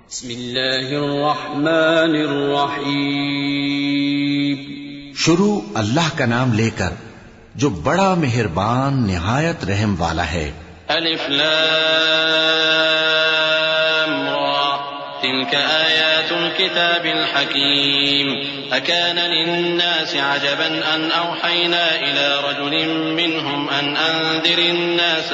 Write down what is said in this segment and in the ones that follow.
بسم اللہ الرحمن الرحیم. شروع اللہ کا نام لے کر جو بڑا مہربان نہایت رحم والا ہے. الف لام را تلك آیات الكتاب الحکیم. اکان للناس عجبا ان اوحینا الى رجل منهم ان انذر الناس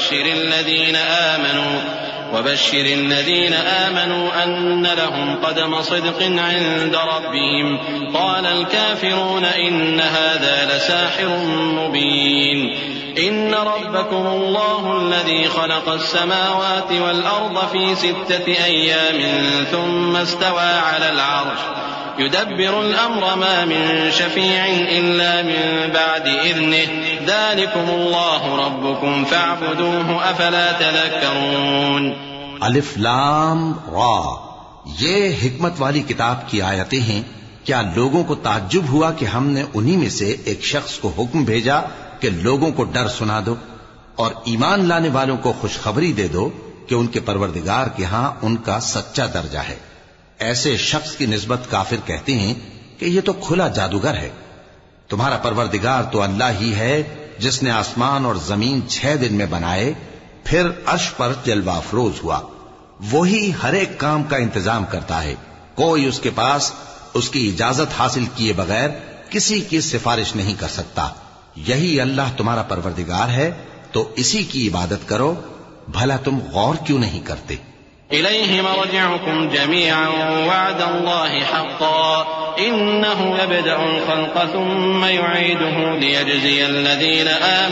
وبشر الذين آمنوا أن لهم قدم صدق عند ربهم. قال الكافرون إن هذا لساحر مبين. إن ربكم الله الذي خلق السماوات والأرض في 6 أيام ثم استوى على العرش يدبر الأمر ما من شفيع إلا من بعد إذنه ذلكم الله ربكم فاعبدوه أفلا تذكرون. الف لام را، یہ حکمت والی کتاب کی آیتیں ہیں. کیا لوگوں کو تعجب ہوا کہ ہم نے انہی میں سے ایک شخص کو حکم بھیجا کہ لوگوں کو ڈر سنا دو اور ایمان لانے والوں کو خوشخبری دے دو کہ ان کے پروردگار کے ہاں ان کا سچا درجہ ہے. ایسے شخص کی نسبت کافر کہتے ہیں کہ یہ تو کھلا جادوگر ہے. تمہارا پروردگار تو اللہ ہی ہے جس نے آسمان اور زمین 6 دن میں بنائے، پھر عرش پر جلوہ افروز ہوا. وہی ہر ایک کام کا انتظام کرتا ہے. کوئی اس کے پاس اس کی اجازت حاصل کیے بغیر کسی کی سفارش نہیں کر سکتا. یہی اللہ تمہارا پروردگار ہے تو اسی کی عبادت کرو. بھلا تم غور کیوں نہیں کرتے؟ إليه مرجعكم جميعا وعد الله حقا إنه يبدأ الخلق ثم يعيده ليجزي الذين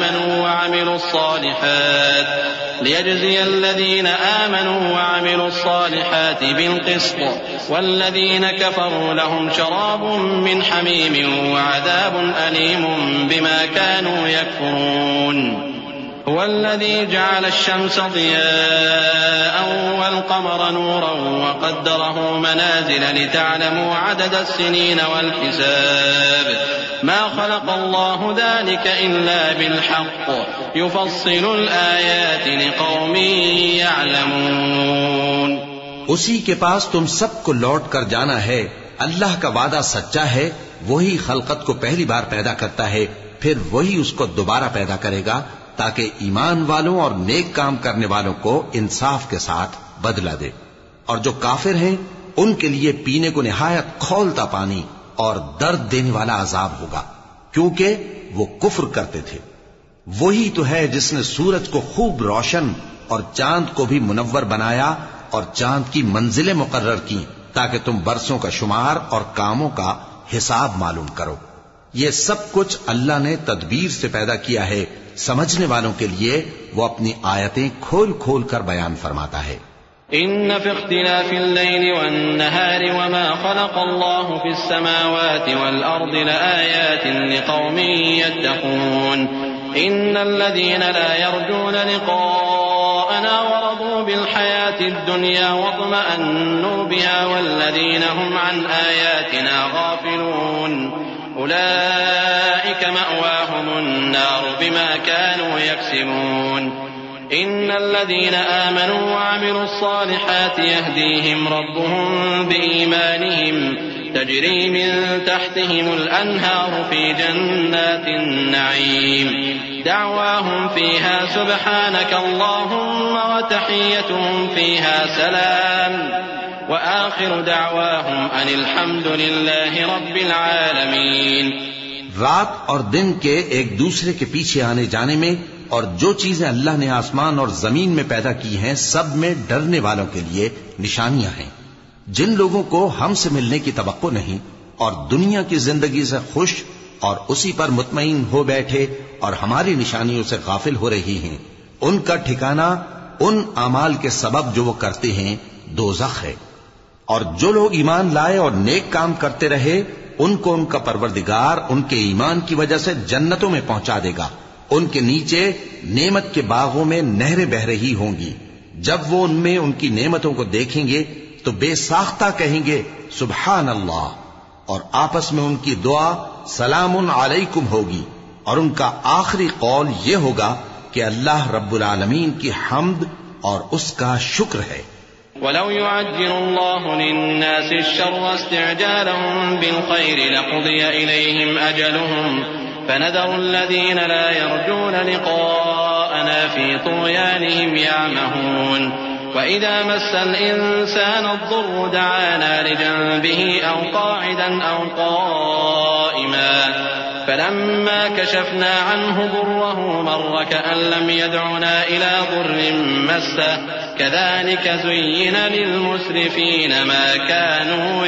آمنوا وعملوا الصالحات بالقسط والذين كفروا لهم شراب من حميم وعذاب أليم بما كانوا يكفرون. هو الذي جعل الشمس ضياء والقمر نورا وقدره منازل لتعلموا عدد السنين والحساب ما خلق الله ذلك إلا بالحق يفصل الآيات لقوم يعلمون. اسی کے پاس تم سب کو لوٹ کر جانا ہے. اللہ کا وعدہ سچا ہے. وہی خلقت کو پہلی بار پیدا کرتا ہے، پھر وہی اس کو دوبارہ پیدا کرے گا تاکہ ایمان والوں اور نیک کام کرنے والوں کو انصاف کے ساتھ بدلہ دے. اور جو کافر ہیں ان کے لیے پینے کو نہایت کھولتا پانی اور درد دینے والا عذاب ہوگا، کیونکہ وہ کفر کرتے تھے. وہی تو ہے جس نے سورج کو خوب روشن اور چاند کو بھی منور بنایا اور چاند کی منزلیں مقرر کی تاکہ تم برسوں کا شمار اور کاموں کا حساب معلوم کرو. یہ سب کچھ اللہ نے تدبیر سے پیدا کیا ہے. سمجھنے والوں کے لیے وہ اپنی آیتیں کھول کھول کر بیان فرماتا ہے. ان في اختلاف الليل والنهار وما خلق الله في السماوات والأرض لآيات لقوم يتقون. ان الذين لا يرجون لقاءنا ورضوا بالحياة الدنيا واطمأنوا بها والذين هم عن آياتنا غافلون أولئك مأواهم النار بما كانوا يكسبون. إن الذين آمنوا وعملوا الصالحات يهديهم ربهم بإيمانهم تجري من تحتهم الأنهار في جنات النعيم دعواهم فيها سبحانك اللهم وتحيتهم فيها سلام وآخر دعواهم أن الحمد لله رب العالمين. رات اور دن کے ایک دوسرے کے پیچھے آنے جانے میں اور جو چیزیں اللہ نے آسمان اور زمین میں پیدا کی ہیں سب میں ڈرنے والوں کے لیے نشانیاں ہیں. جن لوگوں کو ہم سے ملنے کی توقع نہیں اور دنیا کی زندگی سے خوش اور اسی پر مطمئن ہو بیٹھے اور ہماری نشانیوں سے غافل ہو رہی ہیں، ان کا ٹھکانہ ان اعمال کے سبب جو وہ کرتے ہیں دوزخ ہے. اور جو لوگ ایمان لائے اور نیک کام کرتے رہے ان کو ان کا پروردگار ان کے ایمان کی وجہ سے جنتوں میں پہنچا دے گا. ان کے نیچے نعمت کے باغوں میں نہریں بہ رہی ہوں گی. جب وہ ان میں ان کی نعمتوں کو دیکھیں گے تو بے ساختہ کہیں گے سبحان اللہ، اور آپس میں ان کی دعا سلام علیکم ہوگی. اور ان کا آخری قول یہ ہوگا کہ اللہ رب العالمین کی حمد اور اس کا شکر ہے. ولو يعجل الله للناس الشر استعجالهم بالخير لقضي إليهم أجلهم فنذر الذين لا يرجون لقاءنا في طغيانهم يعمهون وإذا مس الإنسان الضر دعانا لجنبه أو قاعدا أو قائما فلما كشفنا عنه ضره مر كأن لم يدعنا إلى ضر مسه كذلك زين للمسرفين ما كانوا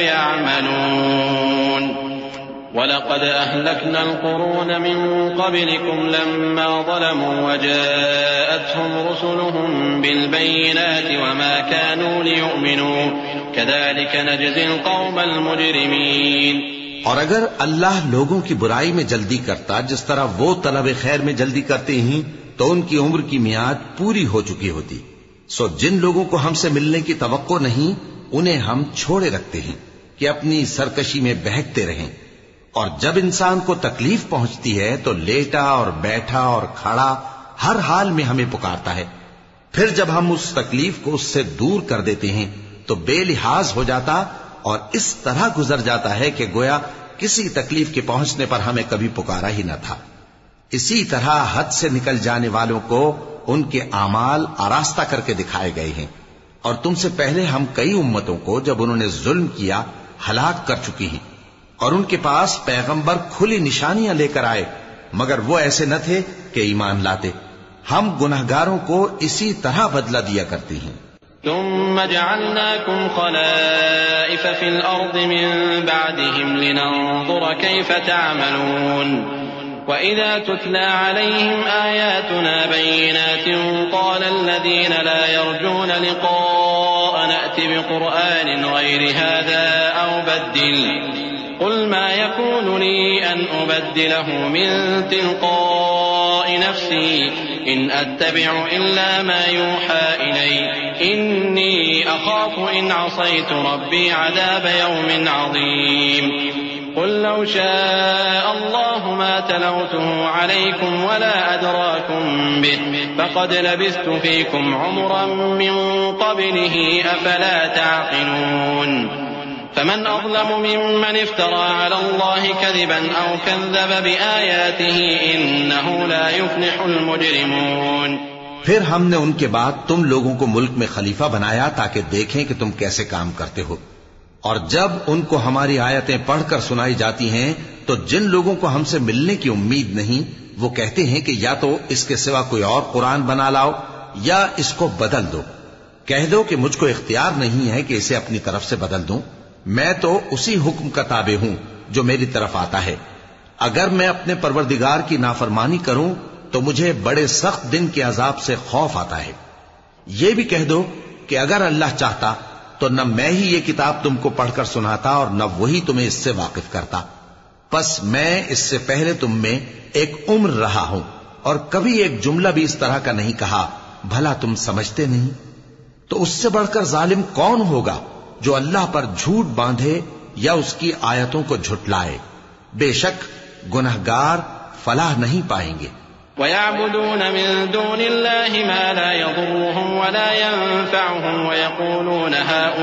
يعملون ولقد أهلكنا القرون من قبلكم لما ظلموا وجاءتهم رسلهم بالبينات وما كانوا ليؤمنوا كذلك نجزي القوم المجرمين. اور اگر اللہ لوگوں کی برائی میں جلدی کرتا جس طرح وہ طلب خیر میں جلدی کرتے ہیں تو ان کی عمر کی میعاد پوری ہو چکی ہوتی. سو جن لوگوں کو ہم سے ملنے کی توقع نہیں انہیں ہم چھوڑے رکھتے ہیں کہ اپنی سرکشی میں بہکتے رہیں، اور جب انسان کو تکلیف پہنچتی ہے تو لیٹا اور بیٹھا اور کھڑا ہر حال میں ہمیں پکارتا ہے. پھر جب ہم اس تکلیف کو اس سے دور کر دیتے ہیں تو بے لحاظ ہو جاتا اور اس طرح گزر جاتا ہے کہ گویا کسی تکلیف کے پہنچنے پر ہمیں کبھی پکارا ہی نہ تھا. اسی طرح حد سے نکل جانے والوں کو ان کے اعمال آراستہ کر کے دکھائے گئے ہیں، اور تم سے پہلے ہم کئی امتوں کو جب انہوں نے ظلم کیا ہلاک کر چکی ہیں، اور ان کے پاس پیغمبر کھلی نشانیاں لے کر آئے مگر وہ ایسے نہ تھے کہ ایمان لاتے. ہم گنہگاروں کو اسی طرح بدلہ دیا کرتے ہیں. ثم جعلناكم خلائف في الأرض من بعدهم لننظر كيف تعملون وإذا تتلى عليهم آياتنا بينات قال الذين لا يرجون لقاءنا ائت بقرآن غير هذا أو بدل قل ما يكون لي أن أبدله من تلقاء نفسي إن أتبع إلا ما يوحى إلي إني أخاف إن عصيت ربي عذاب يوم عظيم قل لو شاء الله ما تلوته عليكم ولا أدراكم به فقد لبثت فيكم عمرا من قبله أفلا تعقلون. فمن أظلم ممن افترى على الله كذبا أو كذب بآياته إنه لا يفلح المجرمون. پھر ہم نے ان کے بعد تم لوگوں کو ملک میں خلیفہ بنایا تاکہ دیکھیں کہ تم کیسے کام کرتے ہو، اور جب ان کو ہماری آیتیں پڑھ کر سنائی جاتی ہیں تو جن لوگوں کو ہم سے ملنے کی امید نہیں وہ کہتے ہیں کہ یا تو اس کے سوا کوئی اور قرآن بنا لاؤ یا اس کو بدل دو. کہہ دو کہ مجھ کو اختیار نہیں ہے کہ اسے اپنی طرف سے بدل دوں، میں تو اسی حکم کا تابع ہوں جو میری طرف آتا ہے. اگر میں اپنے پروردگار کی نافرمانی کروں تو مجھے بڑے سخت دن کے عذاب سے خوف آتا ہے. یہ بھی کہہ دو کہ اگر اللہ چاہتا تو نہ میں ہی یہ کتاب تم کو پڑھ کر سناتا اور نہ وہی تمہیں اس سے واقف کرتا. پس میں اس سے پہلے تم میں ایک عمر رہا ہوں اور کبھی ایک جملہ بھی اس طرح کا نہیں کہا، بھلا تم سمجھتے نہیں؟ تو اس سے بڑھ کر ظالم کون ہوگا جو اللہ پر جھوٹ باندھے یا اس کی آیتوں کو جھٹلائے. بے شک گنہگار فلاح نہیں پائیں گے. وَيَعْبُدُونَ مِن دُونِ اللَّهِ مَا لَا يَضُرُّهُمْ وَلَا يَنفَعُهُمْ وَيَقُولُونَ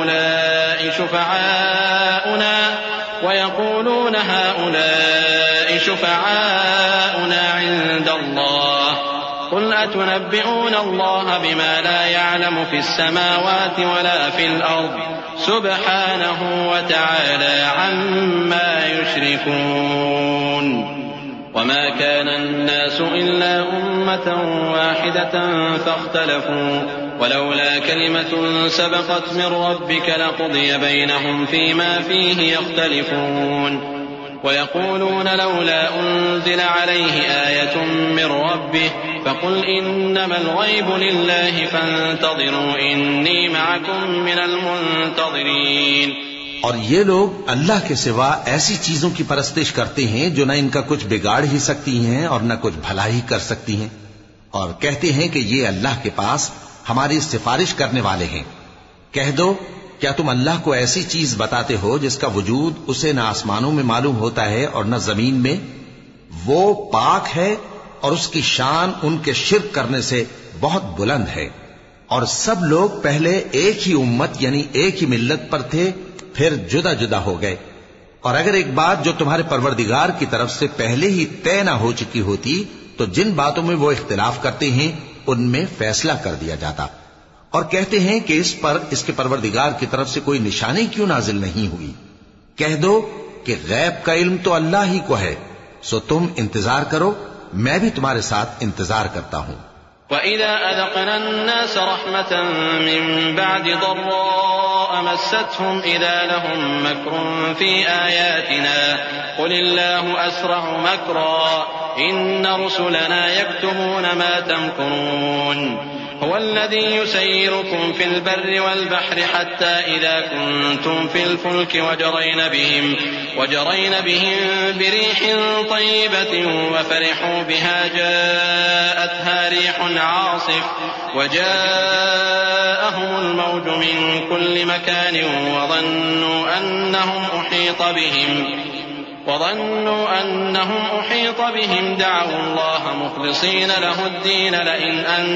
هَؤُلَاءِ شُفَعَاؤُنَا عِندَ اللَّهِ قُلْ أَتُنَبِّئُونَ اللَّهَ بِمَا لَا يَعْلَمُ فِي السَّمَاوَاتِ وَلَا فِي الْأَرْضِ سُبْحَانَهُ وَتَعَالَى عَمَّا يُشْرِكُونَ. وما كان الناس إلا أمة واحدة فاختلفوا ولولا كلمة سبقت من ربك لقضي بينهم فيما فيه يختلفون. ويقولون لولا أنزل عليه آية من ربه فقل إنما الغيب لله فانتظروا إني معكم من المنتظرين. اور یہ لوگ اللہ کے سوا ایسی چیزوں کی پرستش کرتے ہیں جو نہ ان کا کچھ بگاڑ ہی سکتی ہیں اور نہ کچھ بھلائی کر سکتی ہیں، اور کہتے ہیں کہ یہ اللہ کے پاس ہماری سفارش کرنے والے ہیں. کہہ دو کیا تم اللہ کو ایسی چیز بتاتے ہو جس کا وجود اسے نہ آسمانوں میں معلوم ہوتا ہے اور نہ زمین میں؟ وہ پاک ہے اور اس کی شان ان کے شرک کرنے سے بہت بلند ہے. اور سب لوگ پہلے ایک ہی امت یعنی ایک ہی ملت پر تھے، پھر جدا جدا ہو گئے۔ اور اگر ایک بات جو تمہارے پروردگار کی طرف سے پہلے ہی طے نہ ہو چکی ہوتی تو جن باتوں میں وہ اختلاف کرتے ہیں ان میں فیصلہ کر دیا جاتا۔ اور کہتے ہیں کہ اس پر اس کے پروردگار کی طرف سے کوئی نشانی کیوں نازل نہیں ہوئی؟ کہہ دو کہ غیب کا علم تو اللہ ہی کو ہے، سو تم انتظار کرو، میں بھی تمہارے ساتھ انتظار کرتا ہوں۔ وَإِذَا أَذَقْنَا النَّاسَ رَحْمَةً مِّن بَعْدِ ضَرَّاءَ مَسَّتْهُمْ إِذَا لَهُم مَّكْرٌ فِي آيَاتِنَا قُلِ اللَّهُ أَسْرَعُ مَكْرًا إِنَّ رُسُلَنَا يَكْتُبُونَ مَا تَمْكُرُونَ هو الذي يسيركم في البر والبحر حتى إذا كنتم في الفلك وجرين بهم بريح طيبة وفرحوا بها جاءتها ريح عاصف وجاءهم الموج من كل مكان وظنوا أنهم أحيط بهم دعوا الله مخلصين له الدين لئن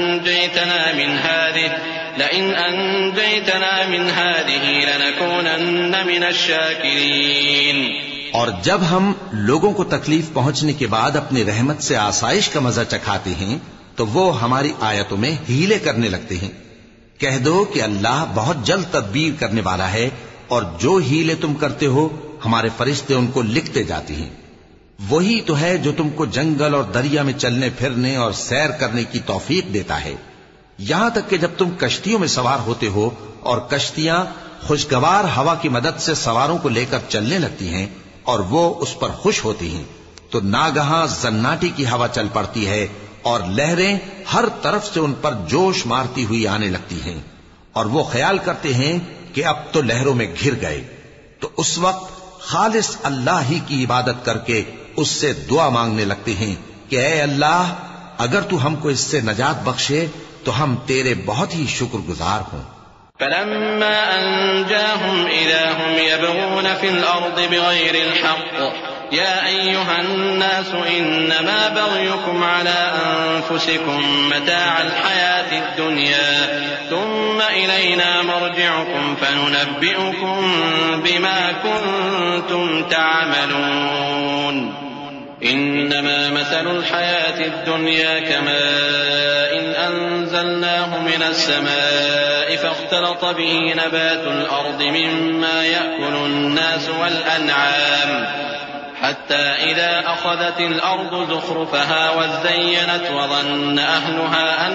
أنجيتنا من هذه لنكونن من الشاكرين۔ اور جب ہم لوگوں کو تکلیف پہنچنے کے بعد اپنی رحمت سے آسائش کا مزہ چکھاتے ہیں تو وہ ہماری آیتوں میں ہیلے کرنے لگتے ہیں۔ کہہ دو کہ اللہ بہت جلد تدبیر کرنے والا ہے، اور جو ہیلے تم کرتے ہو ہمارے فرشتے ان کو لکھتے جاتے ہیں۔ وہی تو ہے جو تم کو جنگل اور دریا میں چلنے پھرنے اور سیر کرنے کی توفیق دیتا ہے، یہاں تک کہ جب تم کشتیوں میں سوار ہوتے ہو اور کشتیاں خوشگوار ہوا کی مدد سے سواروں کو لے کر چلنے لگتی ہیں اور وہ اس پر خوش ہوتی ہیں، تو ناگہاں زناٹی کی ہوا چل پڑتی ہے اور لہریں ہر طرف سے ان پر جوش مارتی ہوئی آنے لگتی ہیں، اور وہ خیال کرتے ہیں کہ اب تو لہروں میں گھر گئے، تو اس وقت خالص اللہ ہی کی عبادت کر کے اس سے دعا مانگنے لگتے ہیں کہ اے اللہ، اگر تو ہم کو اس سے نجات بخشے تو ہم تیرے بہت ہی شکر گزار ہوں۔ فَلَمَّا أَنْجَاهُمْ إِذَا هُمْ يَبْغُونَ فِي الْأَرْضِ بِغَيْرِ الْحَقِّ يَا أَيُّهَا النَّاسُ إِنَّمَا بَغْيُكُمْ عَلَىٰ أَنفُسِكُمْ مَتَاعَ الْحَيَاةِ الدُّنْيَا ثُمَّ إِلَيْنَا مَرْجِعُكُمْ فَنُنَبِّئُكُم بِمَا كُنتُمْ تَعْمَلُونَ إِنَّمَا مَثَلُ الْحَيَاةِ الدُّنْيَا كَمَاءٍ أَنزَلْنَاهُ مِنَ السَّمَاءِ فاختلط به نبات الأرض مما يأكل الناس والأنعام حتى إذا أخذت الأرض زخرفها وزينت وظن أهلها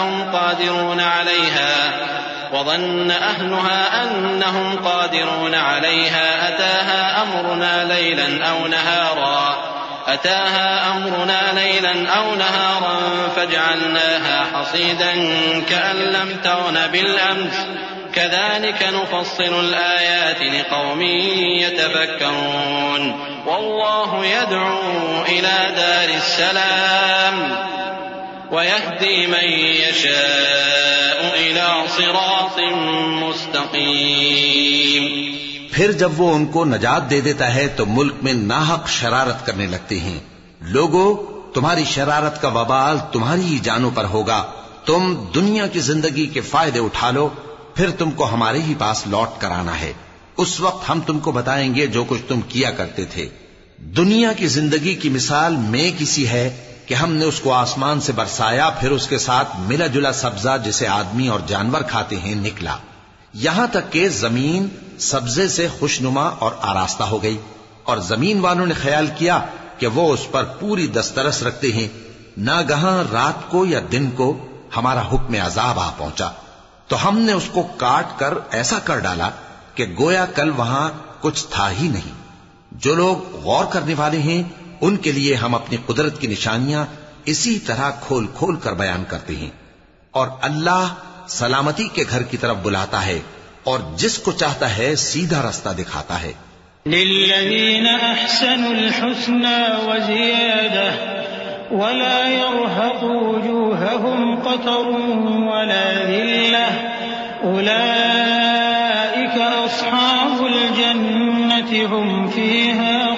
أنهم قادرون عليها أتاها أمرنا ليلا أو نهارا فجعلناها حصيدا كأن لم تغن بالأمس كذلك نفصل الآيات لقوم يتفكرون والله يدعو إلى دار السلام ويهدي من يشاء إلى صراط مستقيم۔ پھر جب وہ ان کو نجات دے دیتا ہے تو ملک میں ناحق شرارت کرنے لگتے ہیں۔ لوگو، تمہاری شرارت کا وبال تمہاری ہی جانوں پر ہوگا۔ تم دنیا کی زندگی کے فائدے اٹھا لو، پھر تم کو ہمارے ہی پاس لوٹ کر آنا ہے۔ اس وقت ہم تم کو بتائیں گے جو کچھ تم کیا کرتے تھے۔ دنیا کی زندگی کی مثال میں کسی ہے کہ ہم نے اس کو آسمان سے برسایا، پھر اس کے ساتھ ملا جلا سبزہ جسے آدمی اور جانور کھاتے ہیں نکلا، یہاں تک کہ زمین سبزے سے خوشنما اور آراستہ ہو گئی، اور زمین والوں نے خیال کیا کہ وہ اس پر پوری دسترس رکھتے ہیں۔ ناگہاں رات کو یا دن کو ہمارا حکم عذاب آ پہنچا تو ہم نے اس کو کاٹ کر ایسا کر ڈالا کہ گویا کل وہاں کچھ تھا ہی نہیں۔ جو لوگ غور کرنے والے ہیں ان کے لیے ہم اپنی قدرت کی نشانیاں اسی طرح کھول کھول کر بیان کرتے ہیں، اور اللہ سلامتی کے گھر کی طرف بلاتا ہے اور جس کو چاہتا ہے سیدھا رستہ دکھاتا ہے۔ للذین احسنوا الحسنى وزیادہ ولا يرهق وجوههم قتر ولا ذلة اولئک اصحاب الجنة هم فيها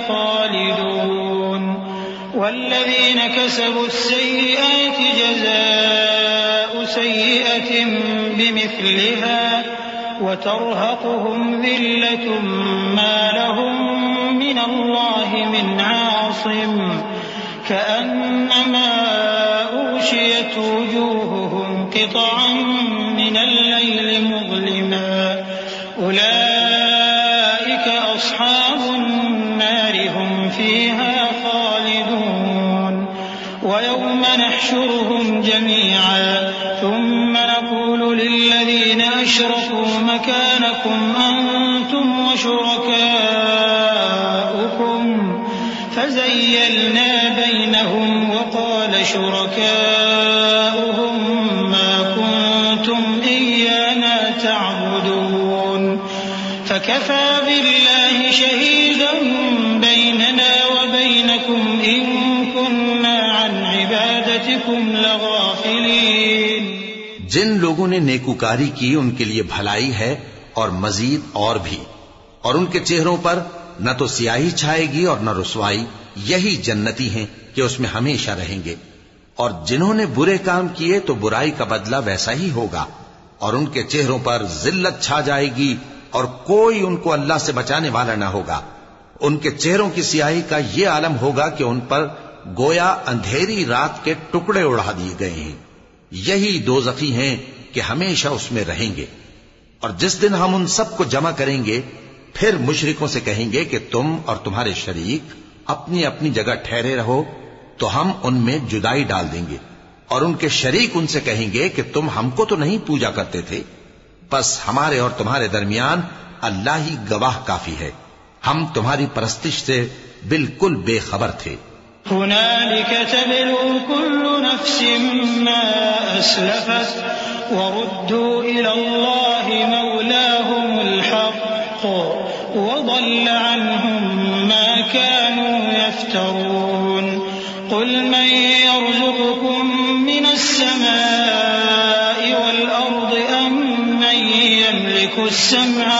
خالدون والذین كسبوا السیئات جزاء سيئة بمثلها وترهقهم ذلة ما لهم من الله من عاصم كأنما أغشيت وجوههم قطعا من الليل مظلما أولئك أصحاب النار هم فيها خالدون ويوم نحشرهم جميعا ثم نقول للذين أشركوا مكانكم أنتم وشركاؤكم فزيلنا بينهم وقال شركاؤهم ما كنتم إيانا تعبدون فكفى بالله شهيدا بيننا وبينكم إن كنا عن عبادتكم لغافلين. جن لوگوں نے نیکوکاری کی ان کے لیے بھلائی ہے اور مزید اور بھی، اور ان کے چہروں پر نہ تو سیاہی چھائے گی اور نہ رسوائی، یہی جنتی ہیں کہ اس میں ہمیشہ رہیں گے. اور جنہوں نے برے کام کیے تو برائی کا بدلہ ویسا ہی ہوگا، اور ان کے چہروں پر ذلت چھا جائے گی اور کوئی ان کو اللہ سے بچانے والا نہ ہوگا. ان کے چہروں کی سیاہی کا یہ عالم ہوگا کہ ان پر گویا اندھیری رات کے ٹکڑے اڑا دیے گئے ہیں. یہی دوزخی ہیں کہ ہمیشہ اس میں رہیں گے. اور جس دن ہم ان سب کو جمع کریں گے پھر مشرکوں سے کہیں گے کہ تم اور تمہارے شریک اپنی اپنی جگہ ٹھہرے رہو تو ہم ان میں جدائی ڈال دیں گے. اور ان کے شریک ان سے کہیں گے کہ تم ہم کو تو نہیں پوجا کرتے تھے، بس ہمارے اور تمہارے درمیان اللہ ہی گواہ کافی ہے، ہم تمہاری پرستش سے بالکل بے خبر تھے. هنالك تبلو كل نفس ما أسلفت وردوا إلى الله مولاهم الحق وضل عنهم ما كانوا يفترون. قل من يرزقكم من السماء والأرض أم من يملك السمع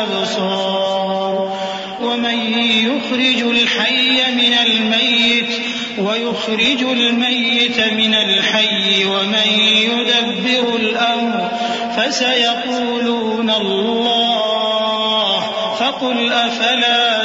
والأبصار ومن يخرج الحي من الميت ويخرج الميت من الحي ومن يدبر الأمر فسيقولون الله فقل أفلا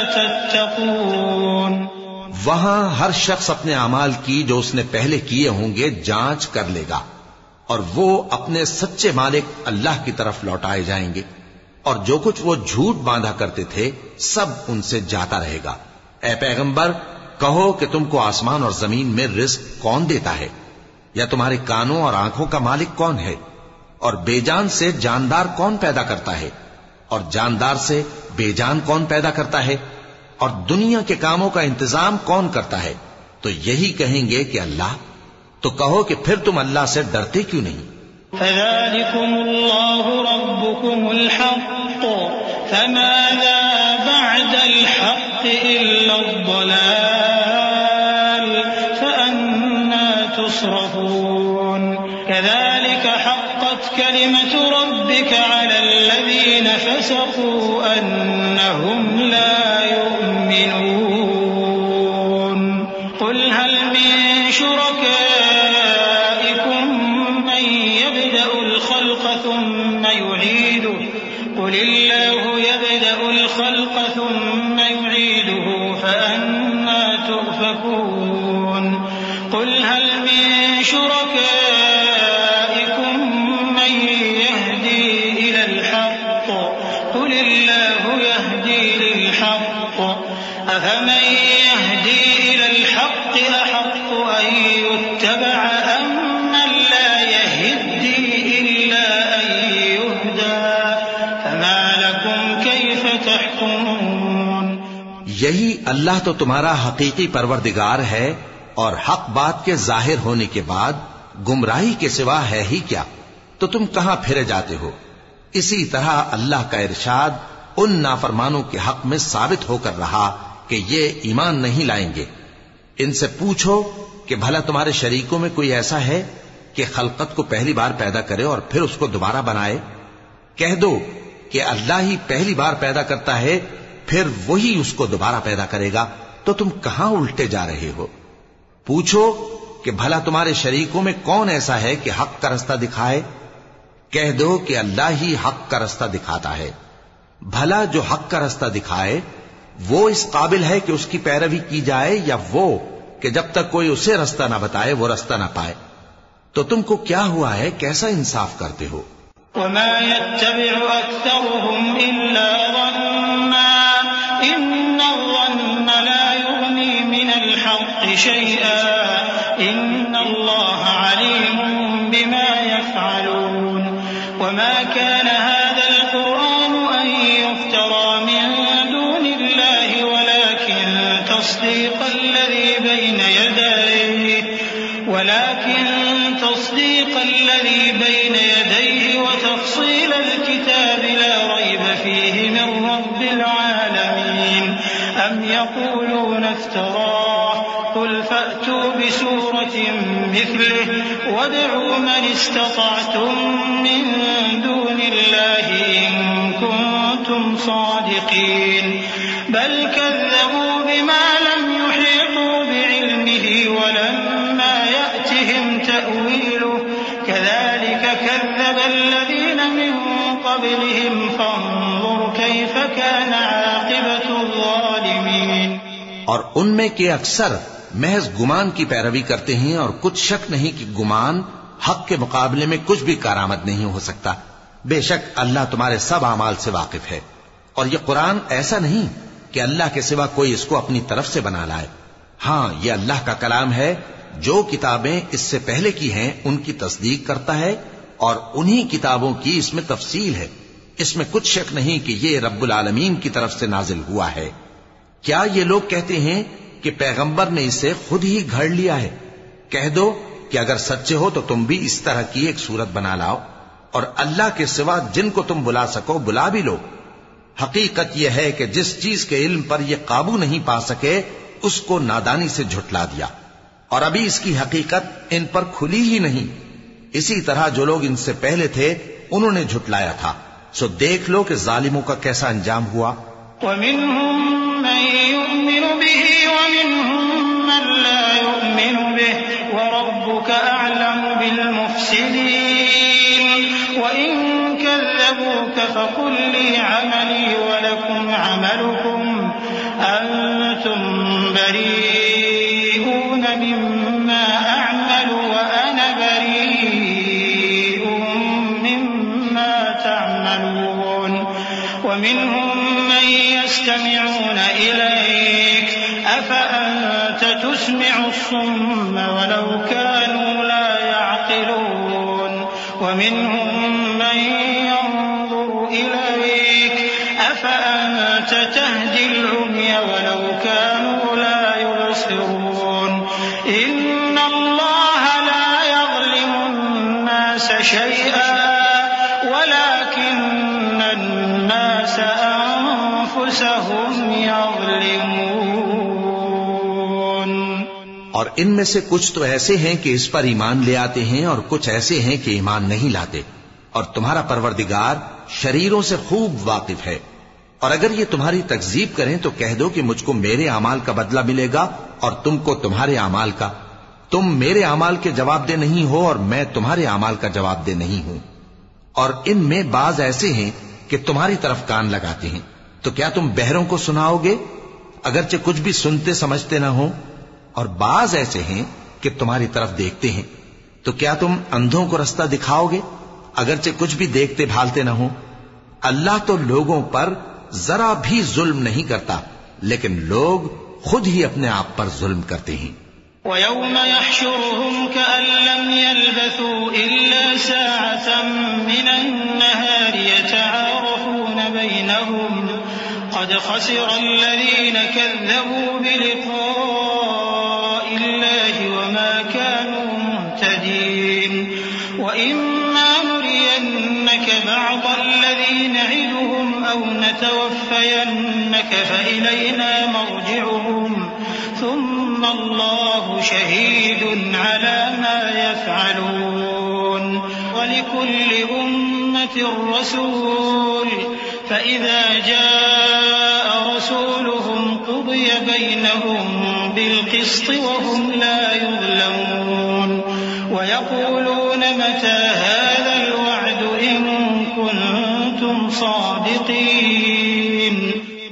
تتقون. وہاں ہر شخص اپنے اعمال کی جو اس نے پہلے کیے ہوں گے جانچ کر لے گا، اور وہ اپنے سچے مالک اللہ کی طرف لوٹائے جائیں گے، اور جو کچھ وہ جھوٹ باندھا کرتے تھے سب ان سے جاتا رہے گا. اے پیغمبر کہو کہ تم کو آسمان اور زمین میں رزق کون دیتا ہے، یا تمہارے کانوں اور آنکھوں کا مالک کون ہے، اور بے جان سے جاندار کون پیدا کرتا ہے، اور جاندار سے بے جان کون پیدا کرتا ہے، اور دنیا کے کاموں کا انتظام کون کرتا ہے. تو یہی کہیں گے کہ اللہ. تو کہو کہ پھر تم اللہ سے ڈرتے کیوں نہیں. فذلكم الله ربكم الحق فماذا بعد الحق إلا الضلال فأنا تصرفون. كذلك حقت كلمة ربك على الذين فسقوا أنهم لا يؤمنون. قل هل من شركائكم من يبدأ الخلق ثم يعيده قل الله يبدأ الخلق ثم يعيده فأنا تؤفكون. قل هل من شركائكم من يهدي إلى الحق قل الله يهدي للحق أفمن يهدي إلى الحق أحق أن يتبع أم من لا يهدي إلا أن يهدى فما لكم كيف تحكمون. یہی اللہ تو تمہارا حقیقی پروردگار ہے، اور حق بات کے ظاہر ہونے کے بعد گمراہی کے سوا ہے ہی کیا، تو تم کہاں پھرے جاتے ہو. اسی طرح اللہ کا ارشاد ان نافرمانوں کے حق میں ثابت ہو کر رہا کہ یہ ایمان نہیں لائیں گے. ان سے پوچھو کہ بھلا تمہارے شریکوں میں کوئی ایسا ہے کہ خلقت کو پہلی بار پیدا کرے اور پھر اس کو دوبارہ بنائے. کہہ دو کہ اللہ ہی پہلی بار پیدا کرتا ہے پھر وہی اس کو دوبارہ پیدا کرے گا. تو تم کہاں الٹے جا رہے ہو. پوچھو کہ بھلا تمہارے شریکوں میں کون ایسا ہے کہ حق کا رستہ دکھائے؟ کہہ دو کہ اللہ ہی حق کا رستہ دکھاتا ہے۔ بھلا جو حق کا رستہ دکھائے وہ اس قابل ہے کہ اس کی پیروی کی جائے، یا وہ کہ جب تک کوئی اسے رستہ نہ بتائے وہ رستہ نہ پائے؟ تو تم کو کیا ہوا ہے، کیسا انصاف کرتے ہو؟ وما يتبع أكثرهم إلا ظنا إن الظن لا يغني من الحق شيئا إن الله عليم بما يفعلون وما كان هذا القرآن أن يفترى من دون الله ولكن تصديق الذي بين يديه وتفصيل الكتاب لا ريب فيه من رب العالمين أم يقولون افتراه قل فأتوا بسورة مثله وادعوا من استطعتم من دون الله إن كنتم صادقين بل كذبوا بما لم يحيطوا بعلمه ولما يأتهم تأويله كذلك كذب الذين من قبلهم فانظر كيف كان عاقبة الظالمين۔ اور ان میں کے اکثر محض گمان کی پیروی کرتے ہیں، اور کچھ شک نہیں کہ گمان حق کے مقابلے میں کچھ بھی کارآمد نہیں ہو سکتا۔ بے شک اللہ تمہارے سب اعمال سے واقف ہے، اور یہ قرآن ایسا نہیں کہ اللہ کے سوا کوئی اس کو اپنی طرف سے بنا لائے۔ ہاں، یہ اللہ کا کلام ہے، جو کتابیں اس سے پہلے کی ہیں ان کی تصدیق کرتا ہے، اور انہی کتابوں کی اس میں تفصیل ہے۔ اس میں کچھ شک نہیں کہ یہ رب العالمین کی طرف سے نازل ہوا ہے۔ کیا یہ لوگ کہتے ہیں کہ پیغمبر نے اسے خود ہی گھڑ لیا ہے؟ کہہ دو کہ اگر سچے ہو تو تم بھی اس طرح کی ایک صورت بنا لاؤ، اور اللہ کے سوا جن کو تم بلا سکو بلا بھی لو۔ حقیقت یہ ہے کہ جس چیز کے علم پر یہ قابو نہیں پا سکے اس کو نادانی سے جھٹلا دیا، اور ابھی اس کی حقیقت ان پر کھلی ہی نہیں۔ اسی طرح جو لوگ ان سے پہلے تھے انہوں نے جھٹلایا تھا، سو دیکھ لو کہ ظالموں کا کیسا انجام ہوا۔ وَمِنْهُمْ مَنْ يُؤْمِنُ بِهِ وَمِنْهُمْ مَنْ لَا يُؤْمِنُ بِهِ وَرَبُّكَ أَعْلَمُ بِالْمُفْسِدِينَ وَإِنْ كَذَّبُوكَ فَقُلْ لِي عَمَلِي وَلَكُمْ عَمَلُكُمْ أَنْتُمْ بَرِيئُونَ مِمَّا أَعْمَلُ وَأَنَا بَرِيءٌ مِمَّا تَعْمَلُونَ وَمِنْهُمْ مَنْ يَسْتَمِعُونَ إِلَيْكَ أَفَأَنْتَ تُسْمِعُ الصُّمَّ وَلَوْ كَانُوا لَا يَعْقِلُونَ وَمِنْهُمْ مَنْ يَنْظُرُ إِلَيْكَ أَفَأَنْتَ تَهْدِي الْعُمْيَ وَلَوْ كَانُوا لَا يُبْصِرُونَ إِنَّ اللَّهَ لَا يَظْلِمُ النَّاسَ شَيْئًا وَلَكِنَّ النَّاسَ أَنفُسَهُمْ يَظْلِمُونَ۔ اور ان میں سے کچھ تو ایسے ہیں کہ اس پر ایمان لے آتے ہیں، اور کچھ ایسے ہیں کہ ایمان نہیں لاتے، اور تمہارا پروردگار شریروں سے خوب واقف ہے۔ اور اگر یہ تمہاری تکذیب کریں تو کہہ دو کہ مجھ کو میرے اعمال کا بدلہ ملے گا اور تم کو تمہارے اعمال کا۔ تم میرے اعمال کے جواب دہ نہیں ہو اور میں تمہارے اعمال کا جواب دہ نہیں ہوں۔ اور ان میں بعض ایسے ہیں کہ تمہاری طرف کان لگاتے ہیں، تو کیا تم بہروں کو سناؤ گے اگرچہ کچھ بھی سنتے سمجھتے نہ ہو؟ اور بعض ایسے ہیں کہ تمہاری طرف دیکھتے ہیں، تو کیا تم اندھوں کو رستہ دکھاؤ گے اگرچہ کچھ بھی دیکھتے بھالتے نہ ہو؟ اللہ تو لوگوں پر ذرا بھی ظلم نہیں کرتا، لیکن لوگ خود ہی اپنے آپ پر ظلم کرتے ہیں۔ وَيَوْمَ يَحْشُرُهُمْ كَأَن لَّمْ يَلْبَثُوا إِلَّا سَاعَةً مِّنَ النَّهَارِ يَتَعَارَفُونَ بَيْنَهُمْ قَدْ خَسِرَ الَّذِينَ كَذَّبُوا بِلِقَاءِ اللَّهِ وَمَا كَانُوا مُهْتَدِينَ وَإِمَّا نُرِيَنَّكَ بَعْضَ الَّذِي نَعِدُهُمْ أَوْ نَتَوَفَّيَنَّكَ فَإِلَيْنَا مَرْجِعُهُمْ ثُمَّ اللَّهُ شَهِيدٌ عَلَى مَا يَفْعَلُونَ وَلِكُلِّ أُمَّةٍ رَّسُولٌ فَإِذَا جَاءَ رَسُولُهُمْ قُضِيَ بَيْنَهُم بِالْقِسْطِ وَهُمْ لَا يُظْلَمُونَ۔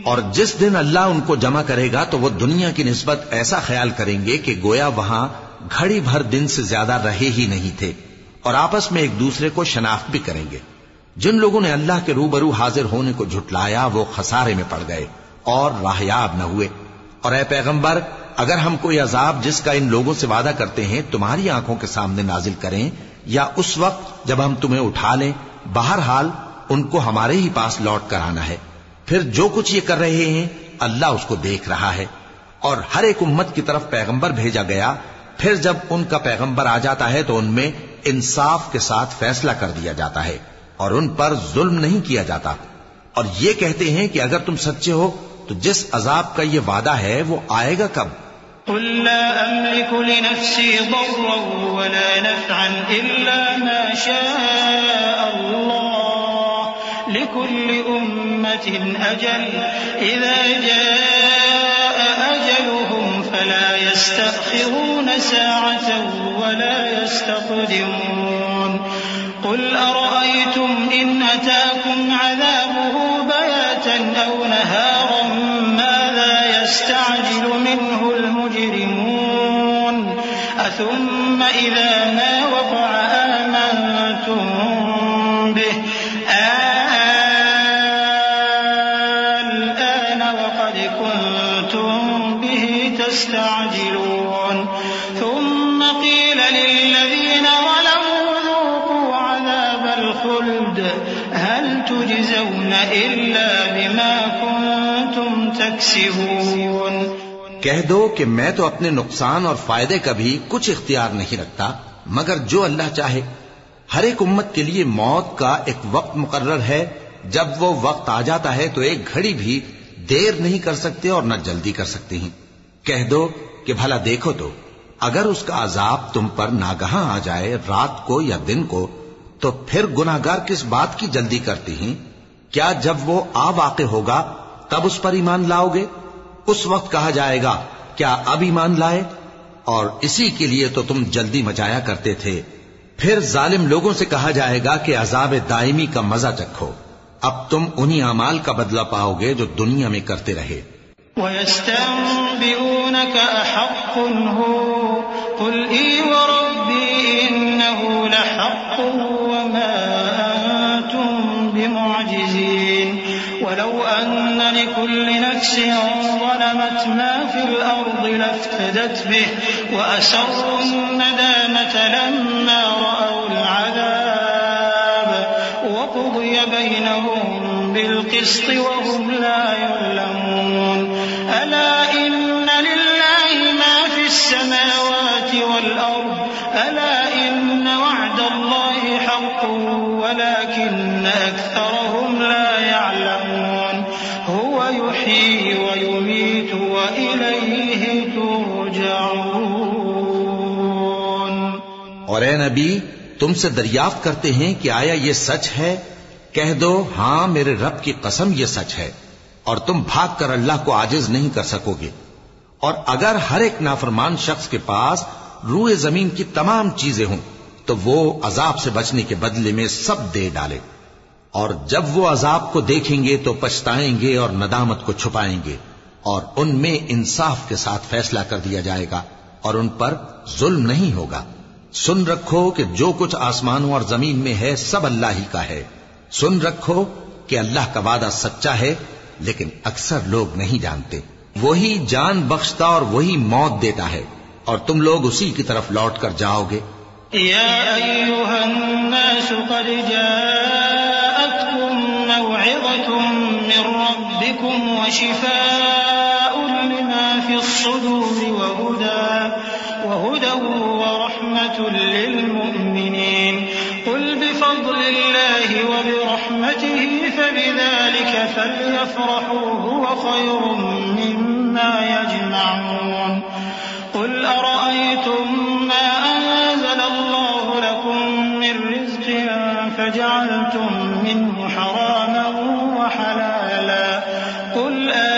اور جس دن اللہ ان کو جمع کرے گا تو وہ دنیا کی نسبت ایسا خیال کریں گے کہ گویا وہاں گھڑی بھر دن سے زیادہ رہے ہی نہیں تھے، اور آپس میں ایک دوسرے کو شناخت بھی کریں گے۔ جن لوگوں نے اللہ کے روبرو حاضر ہونے کو جھٹلایا وہ خسارے میں پڑ گئے اور راہیاب نہ ہوئے۔ اور اے پیغمبر، اگر ہم کوئی عذاب جس کا ان لوگوں سے وعدہ کرتے ہیں تمہاری آنکھوں کے سامنے نازل کریں یا اس وقت جب ہم تمہیں اٹھا لیں، بہرحال ان کو ہمارے ہی پاس لوٹ کر آنا ہے۔ پھر جو کچھ یہ کر رہے ہیں اللہ اس کو دیکھ رہا ہے۔ اور ہر ایک امت کی طرف پیغمبر بھیجا گیا، پھر جب ان کا پیغمبر آ جاتا ہے تو ان میں انصاف کے ساتھ فیصلہ کر دیا جاتا ہے اور ان پر ظلم نہیں کیا جاتا، اور یہ کہتے ہیں کہ اگر تم سچے ہو تو جس عذاب کا یہ وعدہ ہے وہ آئے گا کب؟ قل لا أملك لنفسي ضرا ولا نفعا إلا ما شاء الله لكل أمة أجل إذا جاء أجلهم فلا يستأخرون ساعة ولا يستقدمون قل أرأيتم إن أتاكم عذابه بياتا أو نهارا ماذا يستعجل منه المجرمون أثم إذا ما وقع آمنتم به الآن وقد كنتم به تستعجلون ثم قيل للذين ظلموا ذوقوا عذاب الخلد هل تجزون إلا بما كنتم تكسبون۔ کہہ دو کہ میں تو اپنے نقصان اور فائدے کا بھی کچھ اختیار نہیں رکھتا مگر جو اللہ چاہے۔ ہر ایک امت کے لیے موت کا ایک وقت مقرر ہے، جب وہ وقت آ جاتا ہے تو ایک گھڑی بھی دیر نہیں کر سکتے اور نہ جلدی کر سکتے ہیں۔ کہہ دو کہ بھلا دیکھو تو اگر اس کا عذاب تم پر ناگہاں آ جائے رات کو یا دن کو تو پھر گناہگار کس بات کی جلدی کرتے ہیں؟ کیا جب وہ آ واقع ہوگا تب اس پر ایمان لاؤ گے؟ اس وقت کہا جائے گا کیا اب ایمان لائے؟ اور اسی کے لیے تو تم جلدی مچایا کرتے تھے۔ پھر ظالم لوگوں سے کہا جائے گا کہ عذاب دائمی کا مزہ چکھو، اب تم انہی اعمال کا بدلہ پاؤ گے جو دنیا میں کرتے رہے۔ وَيَسْتَنبِئُونَكَ أَحَقٌّ هُوَ قُلْ إِي وَرَبِّي إِنَّهُ لَحَقٌّ وَمَا أَنتُم بِمُعْجِزِينَ وَلَوْ أَنَّ لِكُلِّ نَفْسٍ ظَلَمَتْ مَا فِي الْأَرْضِ لَافْتَدَتْ بِهِ وَأَسَرُّوا النَّدَامَةَ لَمَّا رَأَوُا الْعَذَابَ وَقُضِيَ بَيْنَهُم بِالْقِسْطِ وَهُمْ لَا يُظْلَمُونَ أَلَا إِنَّ لِلَّهِ مَا فِي السَّمَاوَاتِ وَالْأَرْضِ أَلَا إِنَّ وَعْدَ اللَّهِ حَقٌّ وَلَكِنَّ أَكْثَرَهُمْ لَا يَعْلَمُونَ هُوَ يُحْيِي وَيُمِيتُ وَإِلَيْهِ تُرْجَعُونَ۔ اور اے نبی تم سے دریافت کرتے ہیں کہ آیا یہ سچ ہے؟ کہہ دو ہاں میرے رب کی قسم یہ سچ ہے، اور تم بھاگ کر اللہ کو عاجز نہیں کر سکو گے۔ اور اگر ہر ایک نافرمان شخص کے پاس روئے زمین کی تمام چیزیں ہوں تو وہ عذاب سے بچنے کے بدلے میں سب دے ڈالے، اور جب وہ عذاب کو دیکھیں گے تو پچھتائیں گے اور ندامت کو چھپائیں گے، اور ان میں انصاف کے ساتھ فیصلہ کر دیا جائے گا اور ان پر ظلم نہیں ہوگا۔ سن رکھو کہ جو کچھ آسمانوں اور زمین میں ہے سب اللہ ہی کا ہے۔ سن رکھو کہ اللہ کا وعدہ سچا ہے لیکن اکثر لوگ نہیں جانتے۔ وہی جان بخشتا اور وہی موت دیتا ہے، اور تم لوگ اسی کی طرف لوٹ کر جاؤ گے۔ یا ایھا الناس قد جاءتکم موعظۃ من ربکم وشفاء لما فی الصدور وهدى ورحمة للمؤمنين قل بفضل الله وبرحمته فبذلك فليفرحوا هو خير مما يجمعون قل أرأيتم ما أنزل الله لكم من رزق فجعلتم منه حراما وحلالا قل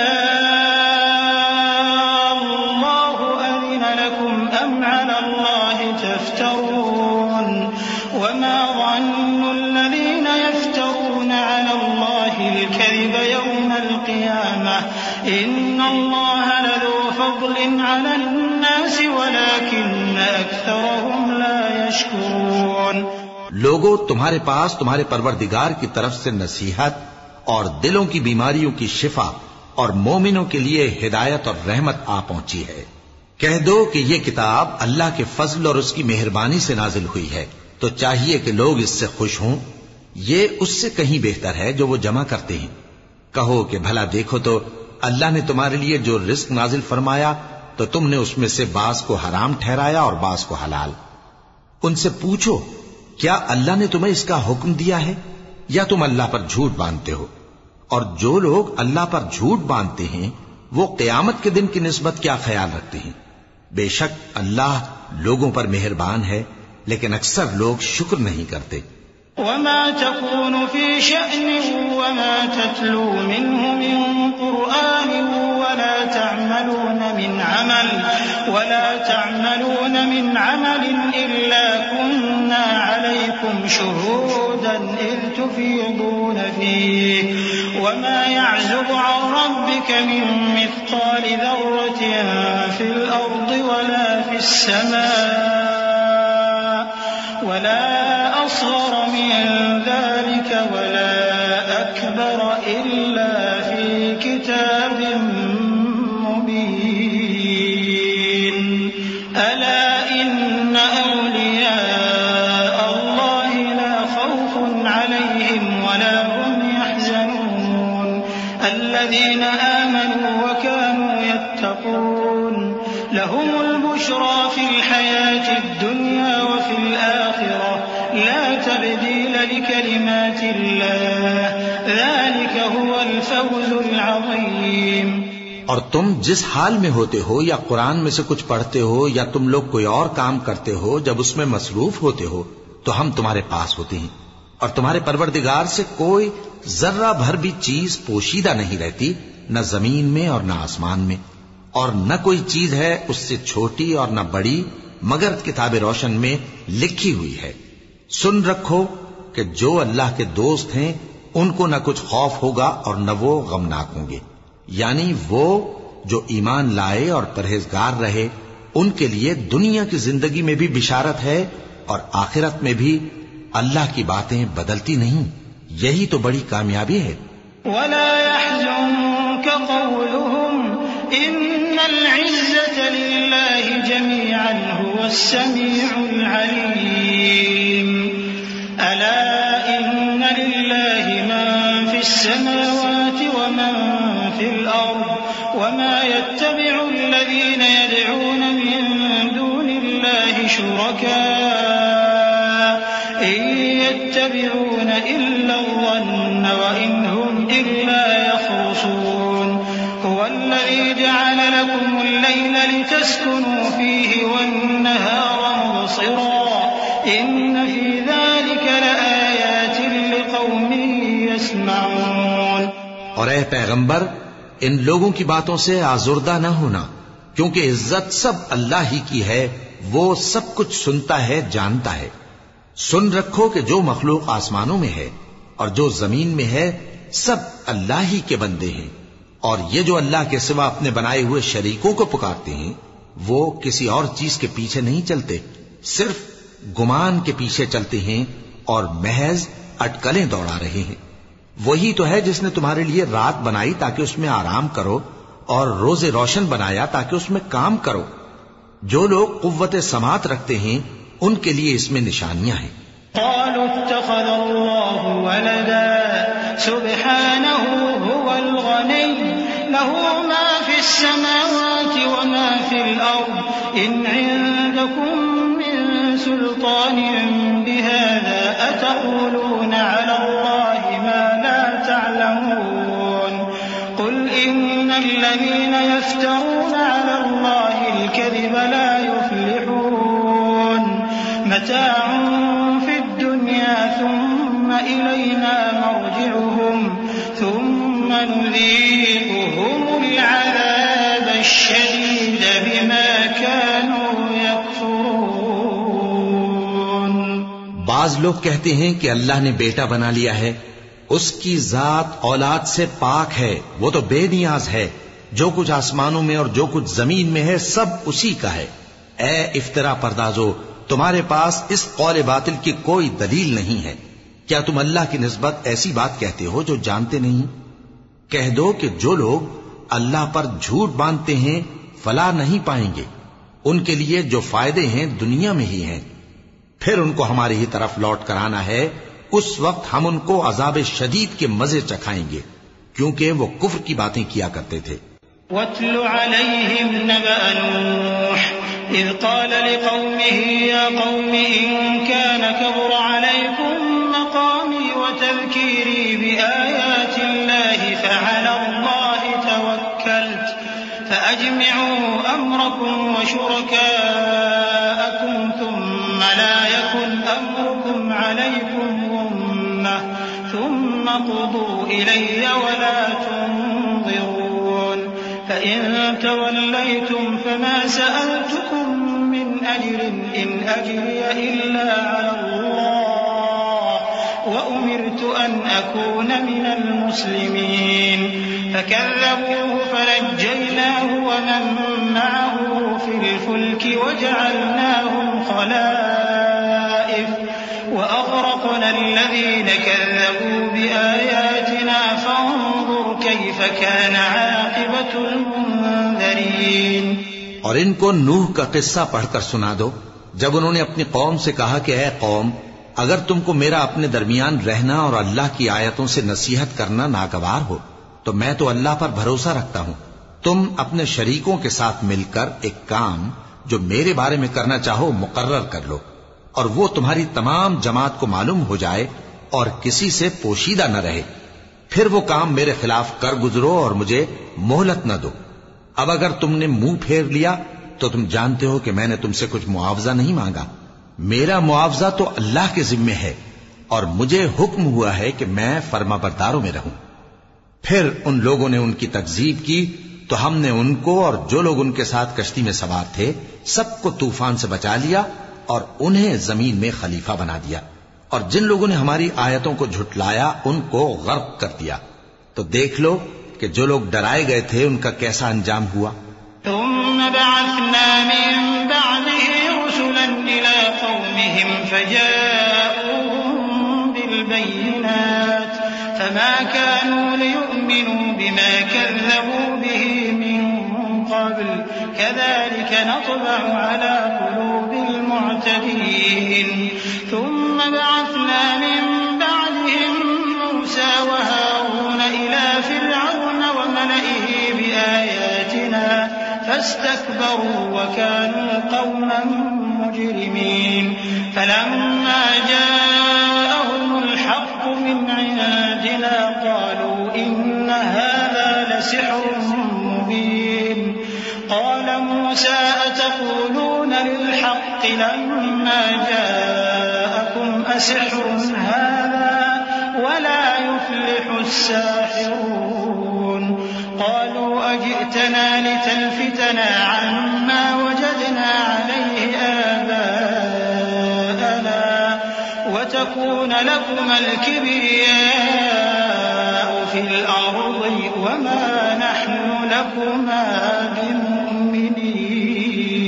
الله أذن لكم أم على الله تفترون وما ظن الذين يفترون على الله الكذب يوم القيامة القيامة إن الله لذو فضل على الناس ولكن أكثرهم لا يشكرون. لوگو، تمہارے پاس تمہارے پروردگار کی طرف سے نصیحت اور دلوں کی بیماریوں کی شفا اور مومنوں کے لیے ہدایت اور رحمت آ پہنچی ہے. کہہ دو کہ یہ کتاب اللہ کے فضل اور اس کی مہربانی سے نازل ہوئی ہے، تو چاہیے کہ لوگ اس سے خوش ہوں. یہ اس سے کہیں بہتر ہے جو وہ جمع کرتے ہیں. کہو کہ بھلا دیکھو تو اللہ نے تمہارے لیے جو رزق نازل فرمایا تو تم نے اس میں سے بعض کو حرام ٹھہرایا اور بعض کو حلال. ان سے پوچھو کیا اللہ نے تمہیں اس کا حکم دیا ہے یا تم اللہ پر جھوٹ باندھتے ہو؟ اور جو لوگ اللہ پر جھوٹ باندھتے ہیں وہ قیامت کے دن کی نسبت کیا خیال رکھتے ہیں؟ بے شک اللہ لوگوں پر مہربان ہے، لیکن اکثر لوگ شکر نہیں کرتے. وما تكون في شأن وما تتلو منه من قرآن ولا تعملون من عمل إلا كنا عليكم شهودا إذ تفيضون فيه وما يعزب عن ربك من مثقال ذرة في الأرض ولا في السماء ولا أصغر من ذلك ولا أكبر إلا في كتاب مبين. ألا إن أولياء الله لا خوف عليهم ولا هم يحزنون الذين آمنوا وكانوا يتقون لهم البشرى في الحياة الدنيا وفي الآخرة لا تبديل لكلمات الله ذلك هو الفوز العظيم. اور تم جس حال میں ہوتے ہو یا قرآن میں سے کچھ پڑھتے ہو یا تم لوگ کوئی اور کام کرتے ہو، جب اس میں مصروف ہوتے ہو تو ہم تمہارے پاس ہوتے ہیں، اور تمہارے پروردگار سے کوئی ذرہ بھر بھی چیز پوشیدہ نہیں رہتی، نہ زمین میں اور نہ آسمان میں، اور نہ کوئی چیز ہے اس سے چھوٹی اور نہ بڑی مگر کتاب روشن میں لکھی ہوئی ہے. سن رکھو کہ جو اللہ کے دوست ہیں ان کو نہ کچھ خوف ہوگا اور نہ وہ غمناک ہوں گے، یعنی وہ جو ایمان لائے اور پرہیزگار رہے ان کے لیے دنیا کی زندگی میں بھی بشارت ہے اور آخرت میں بھی اللہ کی باتیں بدلتی نہیں. یہی تو بڑی کامیابی ہے. ولا يحزنك قولهم إن العزة لله جميعا هو السميع العليم. ألا إن لله من في السماوات ومن في الأرض وما يتبع الذين يدعون من دون الله شركاء إن يتبعون إلا الظن وإن هم إلا يخرصون. هو الذي جعل لكم الليل لتسكنوا فيه والنهار مبصرا إن في ذلك لآيات لقوم يسمعون. اور اے پیغمبر، ان لوگوں کی باتوں سے آزردہ نہ ہونا، کیونکہ عزت سب اللہ ہی کی ہے، وہ سب کچھ سنتا ہے، جانتا ہے. سن رکھو کہ جو مخلوق آسمانوں میں ہے اور جو زمین میں ہے سب اللہ ہی کے بندے ہیں، اور یہ جو اللہ کے سوا اپنے بنائے ہوئے شریکوں کو پکارتے ہیں وہ کسی اور چیز کے پیچھے نہیں چلتے، صرف گمان کے پیچھے چلتے ہیں اور محض اٹکلیں دوڑا رہے ہیں. وہی تو ہے جس نے تمہارے لیے رات بنائی تاکہ اس میں آرام کرو اور روز روشن بنایا تاکہ اس میں کام کرو. جو لوگ قوت سماعت رکھتے ہیں ان کے لیے اس میں نشانیاں ہیں. قالوا اتخذ الله ولدا سبحانه هو الغني له ما في السماوات وما في الأرض إن عندكم من سلطان بهذا أتقولون على الله ما لا تعلمون. قل إن الذين يفترون على الله الكذب لا يفلحون. متاع في الدنيا ثم إلينا مرجعهم ثم نذيقهم العذاب الشديد بما كانوا يكفرون. بعض لوگ کہتے ہیں کہ اللہ نے بیٹا بنا لیا ہے، اس کی ذات اولاد سے پاک ہے، وہ تو بے نیاز ہے، جو کچھ آسمانوں میں اور جو کچھ زمین میں ہے سب اسی کا ہے۔ اے افترا پردازو، تمہارے پاس اس قول باطل کی کوئی دلیل نہیں ہے، کیا تم اللہ کی نسبت ایسی بات کہتے ہو جو جانتے نہیں؟ کہہ دو کہ جو لوگ اللہ پر جھوٹ باندھتے ہیں فلاح نہیں پائیں گے، ان کے لیے جو فائدے ہیں دنیا میں ہی ہیں، پھر ان کو ہماری ہی طرف لوٹ کر آنا ہے، اس وقت ہم ان کو عذاب شدید کے مزے چکھائیں گے، کیونکہ وہ کفر کی باتیں کیا کرتے تھے۔ وَاتْلُ عَلَيْهِمْ نَبَأَ نُوحٍ إِذْ قَالَ لِقَوْمِهِ يَا قَوْمِ إِن كَانَ كَبُرَ عَلَيْكُمْ مَقَامِي وَتَذْكِيرِي بِآيَاتِ اللَّهِ فَعَلَى اللَّهِ تَوَكَّلْتُ فَأَجْمِعُوا أَمْرَكُمْ وَشُرَكَاءَكُمْ ثُمَّ لَا يَكُنْ أَمْرُكُمْ عَلَيْكُمْ غُمَّةً ثُمَّ قُضُوا إِلَيَّ وَلَا تُنظِرُونَ فَإِن تَوَلَّيْتُمْ فَمَا سَأَلْتُكُم مِّنْ أَجْرٍ إِنْ أَجْرِيَ إِلَّا عَلَى اللَّهِ وَأُمِرْتُ أَنْ أَكُونَ مِنَ الْمُسْلِمِينَ فَكَذَّبُوهُ فَنَجَّيْنَاهُ وَمَن مَّعَهُ فِي الْفُلْكِ وَجَعَلْنَاهُمْ خَلَائِفَ وَأَغْرَقْنَا الَّذِينَ كَذَّبُوا بِآيَاتِنَا فَانظُرْ كَيْفَ كَانَ عَاقِبَةُ الْمُنذَرِينَ۔ اور ان کو نوح کا قصہ پڑھ کر سنا دو، جب انہوں نے اپنی قوم سے کہا کہ اے قوم، اگر تم کو میرا اپنے درمیان رہنا اور اللہ کی آیتوں سے نصیحت کرنا ناگوار ہو تو میں تو اللہ پر بھروسہ رکھتا ہوں، تم اپنے شریکوں کے ساتھ مل کر ایک کام جو میرے بارے میں کرنا چاہو مقرر کر لو، اور وہ تمہاری تمام جماعت کو معلوم ہو جائے اور کسی سے پوشیدہ نہ رہے، پھر وہ کام میرے خلاف کر گزرو اور مجھے مہلت نہ دو۔ اب اگر تم نے منہ پھیر لیا تو تم جانتے ہو کہ میں نے تم سے کچھ معاوضہ نہیں مانگا، میرا معاوضہ تو اللہ کے ذمے ہے، اور مجھے حکم ہوا ہے کہ میں فرما برداروں میں رہوں۔ پھر ان لوگوں نے ان کی تکذیب کی تو ہم نے ان کو اور جو لوگ ان کے ساتھ کشتی میں سوار تھے سب کو طوفان سے بچا لیا اور انہیں زمین میں خلیفہ بنا دیا، اور جن لوگوں نے ہماری آیتوں کو جھٹلایا ان کو غرق کر دیا۔ تو دیکھ لو کہ جو لوگ ڈرائے گئے تھے ان کا کیسا انجام ہوا۔ ثم بعثنا من بعده رسلا إلى قومهم فجاءوهم بالبينات فما كانوا ليؤمنوا بما كذبوا به من قبل كذلك نطبع على قلوب المعتدين ثم بعثنا من بعدهم موسى وهارون إلى فرعون وملئه بآياتنا فاستكبروا وكانوا قوما مجرمين فلما جاءهم الحق من عندنا قالوا إن هذا لسحر مبين قال موسى أتقولون للحق لما جاءكم أسحر هذا ولا يفلح الساحرون قالوا أجئتنا لتلفتنا عما وجدنا عليه آباءنا وتكون لكما الكبرياء في الأرض وما نحن لكما بمؤمنين۔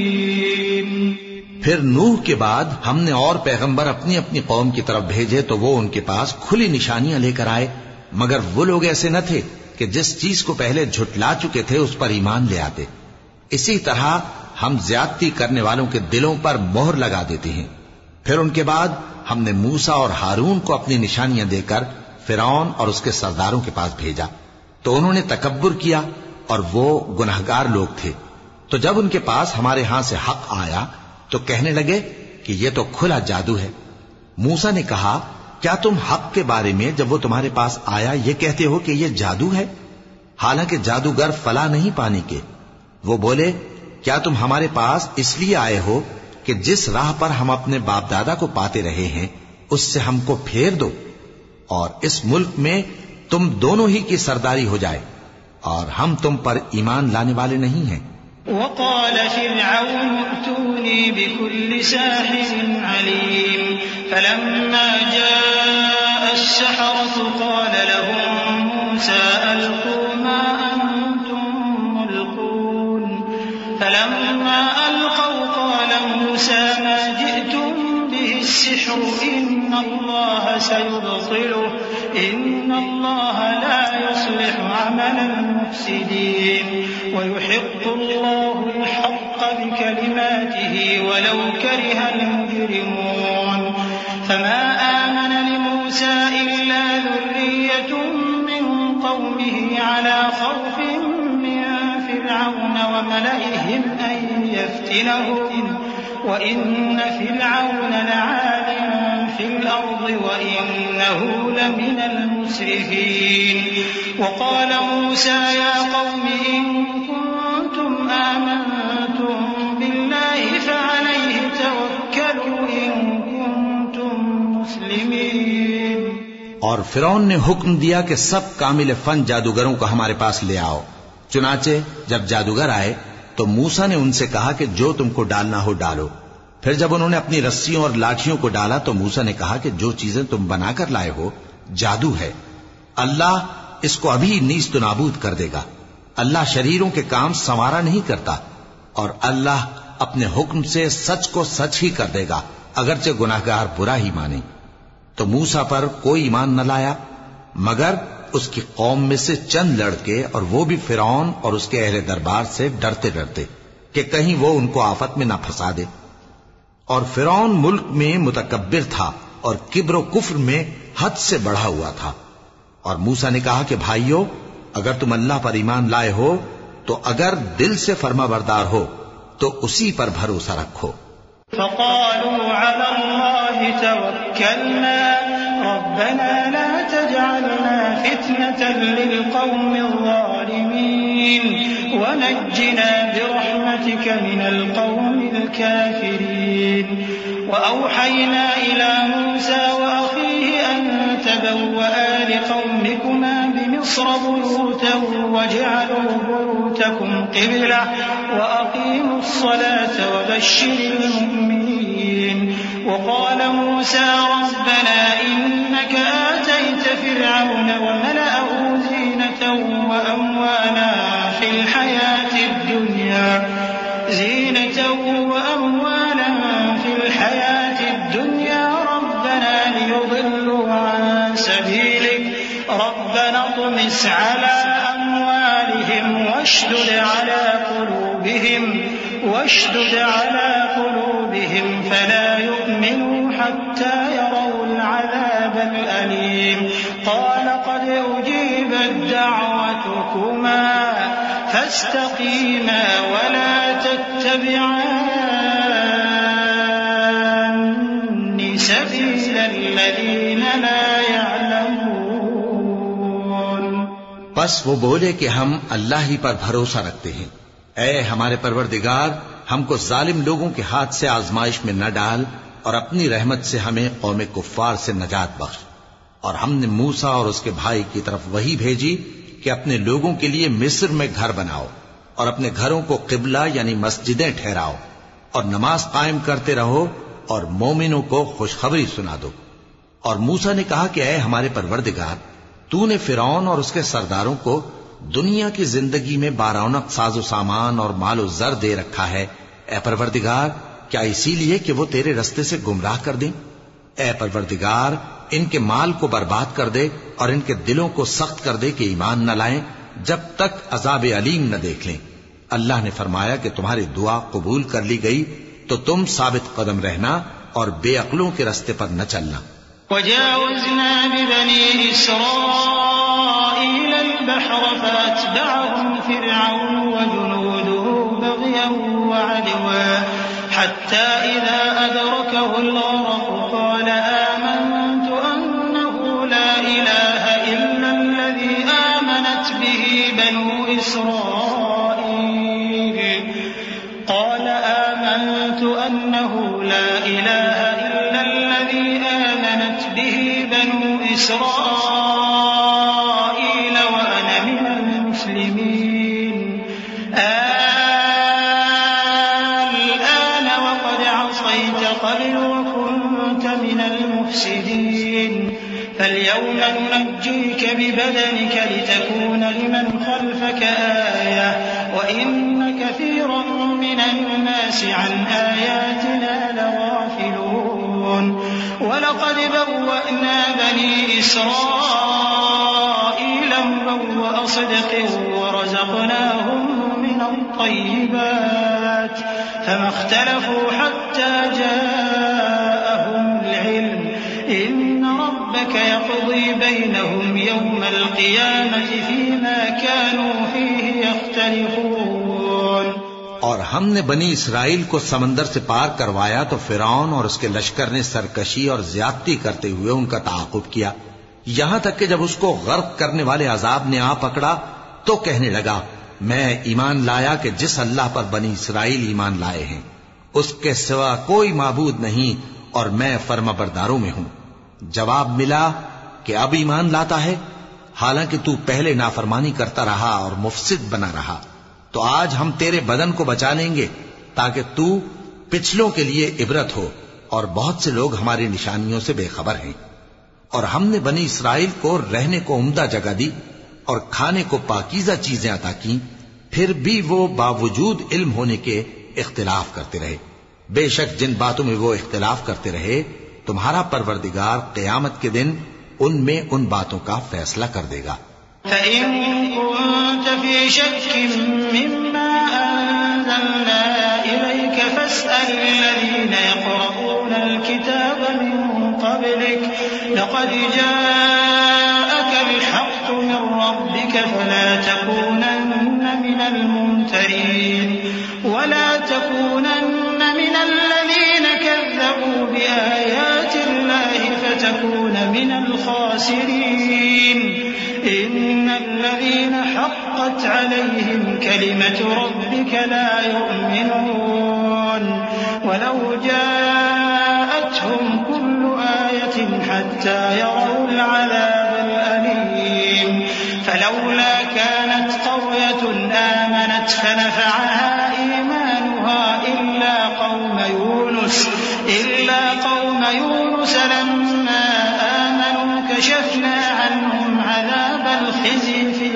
پھر نوح کے بعد ہم نے اور پیغمبر اپنی اپنی قوم کی طرف بھیجے تو وہ ان کے پاس کھلی نشانیاں لے کر آئے، مگر وہ لوگ ایسے نہ تھے کہ جس چیز کو پہلے جھٹلا چکے تھے اس پر ایمان لے آتے۔ اسی طرح ہم زیادتی کرنے والوں کے دلوں پر مہر لگا دیتے ہیں۔ پھر ان کے بعد ہم نے موسیٰ اور ہارون کو اپنی نشانیاں دے کر فرعون اور اس کے سرداروں کے پاس بھیجا، تو انہوں نے تکبر کیا اور وہ گناہگار لوگ تھے۔ تو جب ان کے پاس ہمارے ہاں سے حق آیا تو کہنے لگے کہ یہ تو کھلا جادو ہے۔ موسیٰ نے کہا کیا تم حق کے بارے میں جب وہ تمہارے پاس آیا یہ کہتے ہو کہ یہ جادو ہے، حالانکہ جادوگر فلاح نہیں پانے کے؟ وہ بولے کیا تم ہمارے پاس اس لیے آئے ہو کہ جس راہ پر ہم اپنے باپ دادا کو پاتے رہے ہیں اس سے ہم کو پھیر دو اور اس ملک میں تم دونوں ہی کی سرداری ہو جائے، اور ہم تم پر ایمان لانے والے نہیں ہیں۔ وقال فرعون ائتوني بكل ساحر عليم فلما جاء السحرة قال لهم موسى ألقوا ما أنتم ملقون فلما ألقوا قال موسى ما جئتم به السحر إن الله سيبطله إن الله لا يصلح عمل المفسدين ويحق الله الحق بكلماته ولو كره المجرمون فما آمن لموسى إلا ذرية من قومه على خوف من فرعون وملئهم أن يفتنهم وإن فرعون لعال في الأرض وإنه لمن المسرفين وقال موسى يا قوم إن كنتم آمنتم بالله فعليه توكلوا إن كنتم مسلمين. اور فرعون نے حکم دیا کہ سب کامل فن جادوگروں کو ہمارے پاس لے آؤ. چنانچہ جب جادوگر آئے تو موسیٰ نے ان سے کہا کہ جو تم کو ڈالنا ہو ڈالو. پھر جب انہوں نے اپنی رسیوں اور لاٹھیوں کو ڈالا تو موسیٰ نے کہا کہ جو چیزیں تم بنا کر لائے ہو جادو ہے. اللہ اس کو ابھی نیست و نابود کر دے گا. اللہ شریروں کے کام سنوارا نہیں کرتا اور اللہ اپنے حکم سے سچ کو سچ ہی کر دے گا اگرچہ گناہگار برا ہی مانے. تو موسیٰ پر کوئی ایمان نہ لایا مگر اس کی قوم میں سے چند لڑکے اور وہ بھی فرعون اور اس کے اہل دربار سے ڈرتے ڈرتے کہ کہیں وہ ان کو آفت میں نہ پھنسا دے. اور فرعون ملک میں متکبر تھا اور کبر و کفر میں حد سے بڑھا ہوا تھا. اور موسیٰ نے کہا کہ بھائیو اگر تم اللہ پر ایمان لائے ہو تو اگر دل سے فرما بردار ہو تو اسی پر بھروسہ رکھو. فقالوا على الله توكلنا ربنا لا تجعلنا فتنة للقوم الظالمين ونجنا برحمتك من القوم الكافرين. وأوحينا إلى موسى وأخيه أن تبوأ لقومكما بمصر بيوتا واجعلوا بيوتكم قبلة وأقيموا الصلاة وبشر المؤمنين. وقال موسى ربنا إنك آتيت فرعون وملأه زينة وأموالا في الحياة الدنيا ربنا ليضلوا عن سبيلك ربنا اطمس على أموالهم واشدد على قلوبهم فلا يؤمنوا حتى يروا العذاب الأليم. قال قد أجيبت دعوتكما فاستقيما ولا تتبعان سبيل الذين لا يعلمون. بس وہ بولے کہ ہم اللہ ہی پر بھروسہ رکھتے ہیں. اے ہمارے پروردگار ہم کو ظالم لوگوں کے ہاتھ سے آزمائش میں نہ ڈال اور اپنی رحمت سے ہمیں قوم کفار سے نجات بخش. اور ہم نے موسیٰ اور اس کے بھائی کی طرف وحی بھیجی کہ اپنے لوگوں کے لیے مصر میں گھر بناؤ اور اپنے گھروں کو قبلہ یعنی مسجدیں ٹھہراؤ اور نماز قائم کرتے رہو اور مومنوں کو خوشخبری سنا دو. اور موسیٰ نے کہا کہ اے ہمارے پروردگار تو نے فرعون اور اس کے سرداروں کو دنیا کی زندگی میں بارونق ساز و سامان اور مال و زر دے رکھا ہے. اے پروردگار کیا اسی لیے کہ وہ تیرے رستے سے گمراہ کر دیں؟ اے پروردگار ان کے مال کو برباد کر دے اور ان کے دلوں کو سخت کر دے کہ ایمان نہ لائیں جب تک عذاب علیم نہ دیکھ لیں. اللہ نے فرمایا کہ تمہاری دعا قبول کر لی گئی تو تم ثابت قدم رہنا اور بے عقلوں کے رستے پر نہ چلنا. وجاوزنا ببني إسرائيل البحر فأتبعهم فرعون وجنوده بغيا وعدوا حتى إذا أدركه الغرق قال آمنت أنه لا إله إلا الذي آمنت به بنو إسرائيل وأنا من المسلمين. الآن وقد عصيت قبل وكنت من المفسدين فاليوم ببدنك لتكون لمن خلفك آية وإن كثيرا من الناس عن آياتنا لغافلون ولقد بوأنا بني إسرائيل مبوأ صدق ورزقناهم من الطيبات فما اختلفوا حتى جاءهم العلم إن ربك يقضي بينهم يوم القيامة فيما كانوا فيه يختلفون. اور ہم نے بنی اسرائیل کو سمندر سے پار کروایا تو فرعون اور اس کے لشکر نے سرکشی اور زیادتی کرتے ہوئے ان کا تعاقب کیا، یہاں تک کہ جب اس کو غرق کرنے والے عذاب نے آ پکڑا تو کہنے لگا میں ایمان لایا کہ جس اللہ پر بنی اسرائیل ایمان لائے ہیں اس کے سوا کوئی معبود نہیں اور میں فرمانبرداروں میں ہوں. جواب ملا کہ اب ایمان لاتا ہے حالانکہ تو پہلے نافرمانی کرتا رہا اور مفسد بنا رہا، تو آج ہم تیرے بدن کو بچا لیں گے تاکہ تو پچھلوں کے لیے عبرت ہو، اور بہت سے لوگ ہماری نشانیوں سے بے خبر ہیں. اور ہم نے بنی اسرائیل کو رہنے کو عمدہ جگہ دی اور کھانے کو پاکیزہ چیزیں عطا کی، پھر بھی وہ باوجود علم ہونے کے اختلاف کرتے رہے. بے شک جن باتوں میں وہ اختلاف کرتے رہے تمہارا پروردگار قیامت کے دن ان میں ان باتوں کا فیصلہ کر دے گا. فإن كنت في شك مما أنزلنا إليك فاسأل الذين يقرؤون الكتاب من قبلك لقد جاءك الحق من ربك فلا تكونن من الممترين ولا تكونن من الذين كذبوا بآيات الله فتكون من الخاسرين. إن الذين حقت عليهم كلمة ربك لا يؤمنون ولو جاءتهم كل آية حتى يروا العذاب الأليم فلولا كانت قرية آمنت فنفعها إيمانها إلا قوم يونس لما آمنوا كشفنا عنهم عذاب الخزي في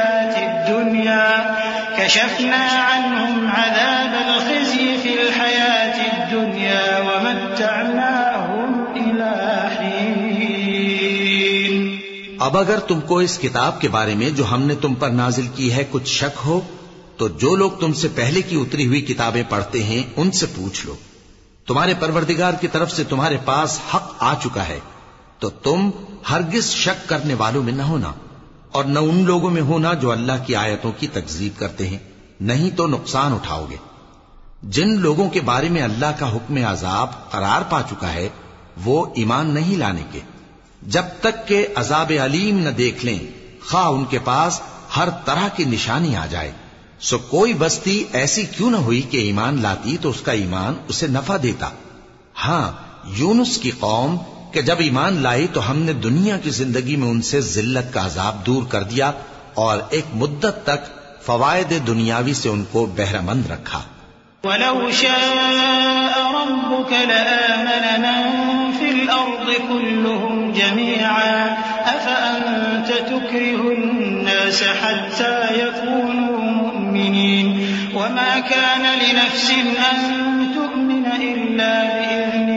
الحياة الدنيا ومتعناهم إلى حين. اب اگر تم کو اس کتاب کے بارے میں جو ہم نے تم پر نازل کی ہے کچھ شک ہو تو جو لوگ تم سے پہلے کی اتری ہوئی کتابیں پڑھتے ہیں ان سے پوچھ لو. تمہارے پروردگار کی طرف سے تمہارے پاس حق آ چکا ہے تو تم ہرگز شک کرنے والوں میں نہ ہونا اور نہ ان لوگوں میں ہونا جو اللہ کی آیتوں کی تکذیب کرتے ہیں، نہیں تو نقصان اٹھاؤ گے. جن لوگوں کے بارے میں اللہ کا حکم عذاب قرار پا چکا ہے وہ ایمان نہیں لانے کے جب تک کہ عذاب علیم نہ دیکھ لیں، خواہ ان کے پاس ہر طرح کی نشانی آ جائے. سو کوئی بستی ایسی کیوں نہ ہوئی کہ ایمان لاتی تو اس کا ایمان اسے نفع دیتا. ہاں یونس کی قوم کہ جب ایمان لائی تو ہم نے دنیا کی زندگی میں ان سے ذلت کا عذاب دور کر دیا اور ایک مدت تک فوائد دنیاوی سے ان کو بہرہ مند رکھا. وَلَوْ شَاءَ رَبُّكَ لَآمَنَ مَن فِي الْأَرْضِ كُلُّهُمْ جَمِيعًا أَفَأَنتَ تُكْرِهُ النَّاسَ حَتَّى يَكُونُوا مُؤْمِنِينَ وَمَا كَانَ لِنَفْسٍ أَن تُؤْمِنَ إِلَّا بِإِذْنِ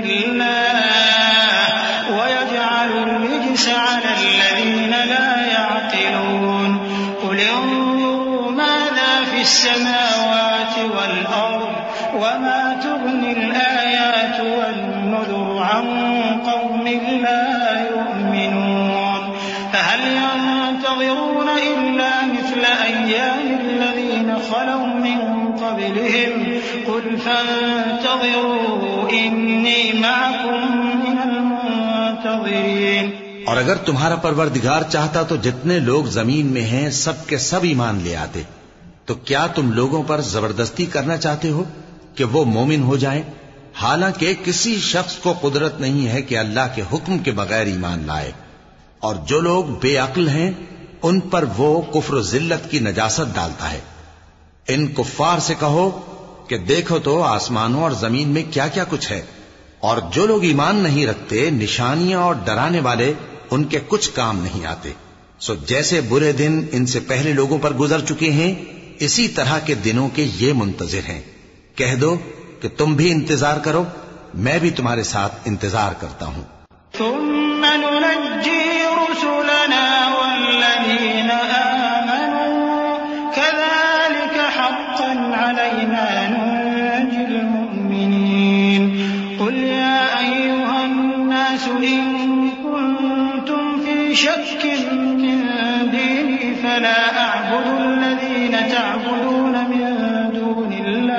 اللَّهِ وَيَجْعَلُ الرِّجْسَ عَلَى الَّذِينَ لَا يَعْقِلُونَ. قُلِ انظُرُوا مَاذَا فِي السَّمَاوَاتِ وَالْأَرْضِ وَمَا تُغْنِي الْآيَاتُ وَالنُّذُرُ عَن قَوْمٍ لَّا يُؤْمِنُونَ. فَهَلْ يَنتَظِرُونَ إِلَّا مِثْلَ أَيَّامِ الَّذِينَ خَلَوْا مِن قَبْلِهِمْ قُلْ فَانتَظِرُوا إِنِّي مَعَكُم مِّنَ الْمُنتَظِرِينَ. اور اگر تمہارا پروردگار چاہتا تو جتنے لوگ زمین میں ہیں سب کے سب ایمان لے آتے. تو کیا تم لوگوں پر زبردستی کرنا چاہتے ہو کہ وہ مومن ہو جائیں؟ حالانکہ کسی شخص کو قدرت نہیں ہے کہ اللہ کے حکم کے بغیر ایمان لائے. اور جو لوگ بے عقل ہیں ان پر وہ کفر و ذلت کی نجاست ڈالتا ہے. ان کفار سے کہو کہ دیکھو تو آسمانوں اور زمین میں کیا کیا کچھ ہے، اور جو لوگ ایمان نہیں رکھتے نشانیاں اور ڈرانے والے ان کے کچھ کام نہیں آتے. سو جیسے برے دن ان سے پہلے لوگوں پر گزر چکے ہیں، اسی طرح کے دنوں کے یہ منتظر ہیں۔ کہہ دو کہ تم بھی انتظار کرو، میں بھی تمہارے ساتھ انتظار کرتا ہوں۔ ثم ننجي رسلنا والذين آمنوا كذلك حقا علينا ننجي المؤمنين قل يا أيها الناس إن كنتم في شك من ديني فلا أعبد الذين تعبدون من دون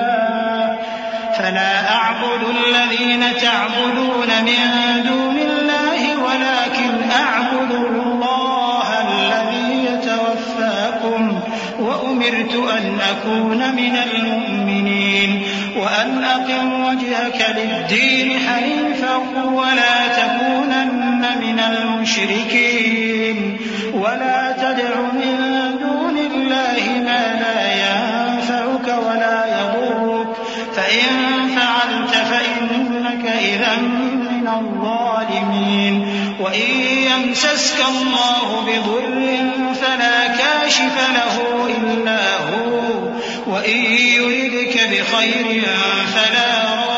الله ولكن أعبد الله الذي يتوفاكم وأمرت أن أكون من المؤمنين وأن أقم وجهك للدين حنيفا ولا تكونن من المشركين ولا تدع من دون الله ما لا ينفعك ولا يضرك فإن فعلت فإنك إذا من الظالمين وإن يمسسك الله بضر فلا كاشف له إلا هو وإن يردك بخير فلا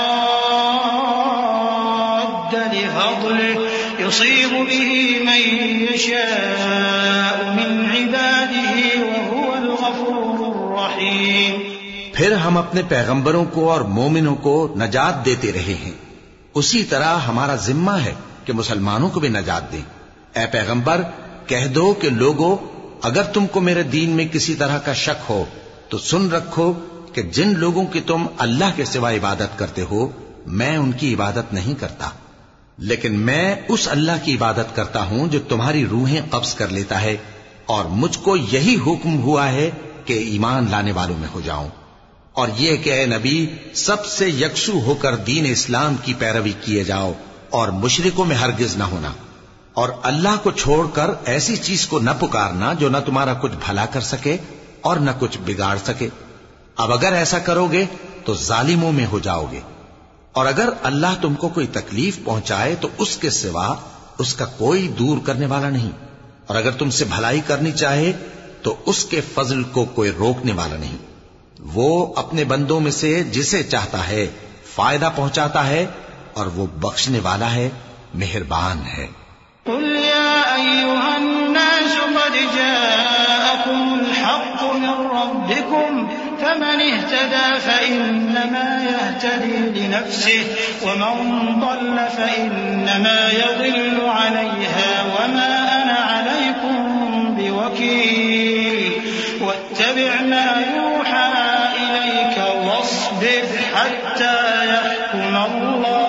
راد لفضله يصيب به من يشاء من عباده وهو الغفور الرحيم۔ پھر ہم اپنے پیغمبروں کو اور مومنوں کو نجات دیتے رہے ہیں، اسی طرح ہمارا ذمہ ہے کہ مسلمانوں کو بھی نجات دیں۔ اے پیغمبر کہہ دو کہ لوگو، اگر تم کو میرے دین میں کسی طرح کا شک ہو تو سن رکھو کہ جن لوگوں کی تم اللہ کے سوا عبادت کرتے ہو میں ان کی عبادت نہیں کرتا، لیکن میں اس اللہ کی عبادت کرتا ہوں جو تمہاری روحیں قبض کر لیتا ہے، اور مجھ کو یہی حکم ہوا ہے کہ ایمان لانے والوں میں ہو جاؤں، اور یہ کہ اے نبی سب سے یکسو ہو کر دین اسلام کی پیروی کیے جاؤ اور مشرکوں میں ہرگز نہ ہونا، اور اللہ کو چھوڑ کر ایسی چیز کو نہ پکارنا جو نہ تمہارا کچھ بھلا کر سکے اور نہ کچھ بگاڑ سکے۔ اب اگر ایسا کرو گے تو ظالموں میں ہو جاؤ گے، اور اگر اللہ تم کو کوئی تکلیف پہنچائے تو اس کے سوا اس کا کوئی دور کرنے والا نہیں، اور اگر تم سے بھلائی کرنی چاہے تو اس کے فضل کو کوئی روکنے والا نہیں۔ وہ اپنے بندوں میں سے جسے چاہتا ہے فائدہ پہنچاتا ہے، اور وہ بخشنے والا ہے، مہربان ہے۔ قل يا أيها الناس قد جاءكم الحق من ربكم فمن اهتدى فإنما يهتدي لنفسه ومن ضل فإنما يضل عليها وما أنا عليكم بوكيل واتبع ما يوحى إليك واصبر حتى يحكم الله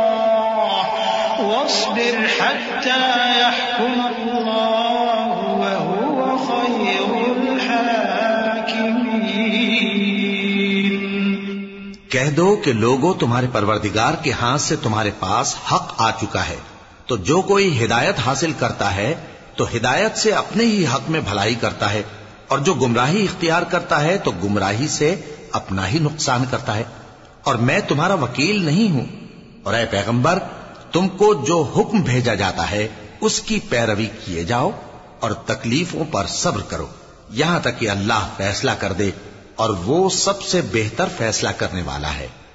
وهو خير الحاكمين۔ کہہ دو کہ لوگوں تمہارے پروردگار کے ہاتھ سے تمہارے پاس حق آ چکا ہے، تو جو کوئی ہدایت حاصل کرتا ہے تو ہدایت سے اپنے ہی حق میں بھلائی کرتا ہے، اور جو گمراہی اختیار کرتا ہے تو گمراہی سے اپنا ہی نقصان کرتا ہے، اور میں تمہارا وکیل نہیں ہوں۔ اور اے پیغمبر تم کو جو حکم بھیجا جاتا ہے اس کی پیروی کیے جاؤ اور تکلیفوں پر صبر کرو یہاں تک کہ اللہ فیصلہ کر دے، اور وہ سب سے بہتر فیصلہ کرنے والا ہے۔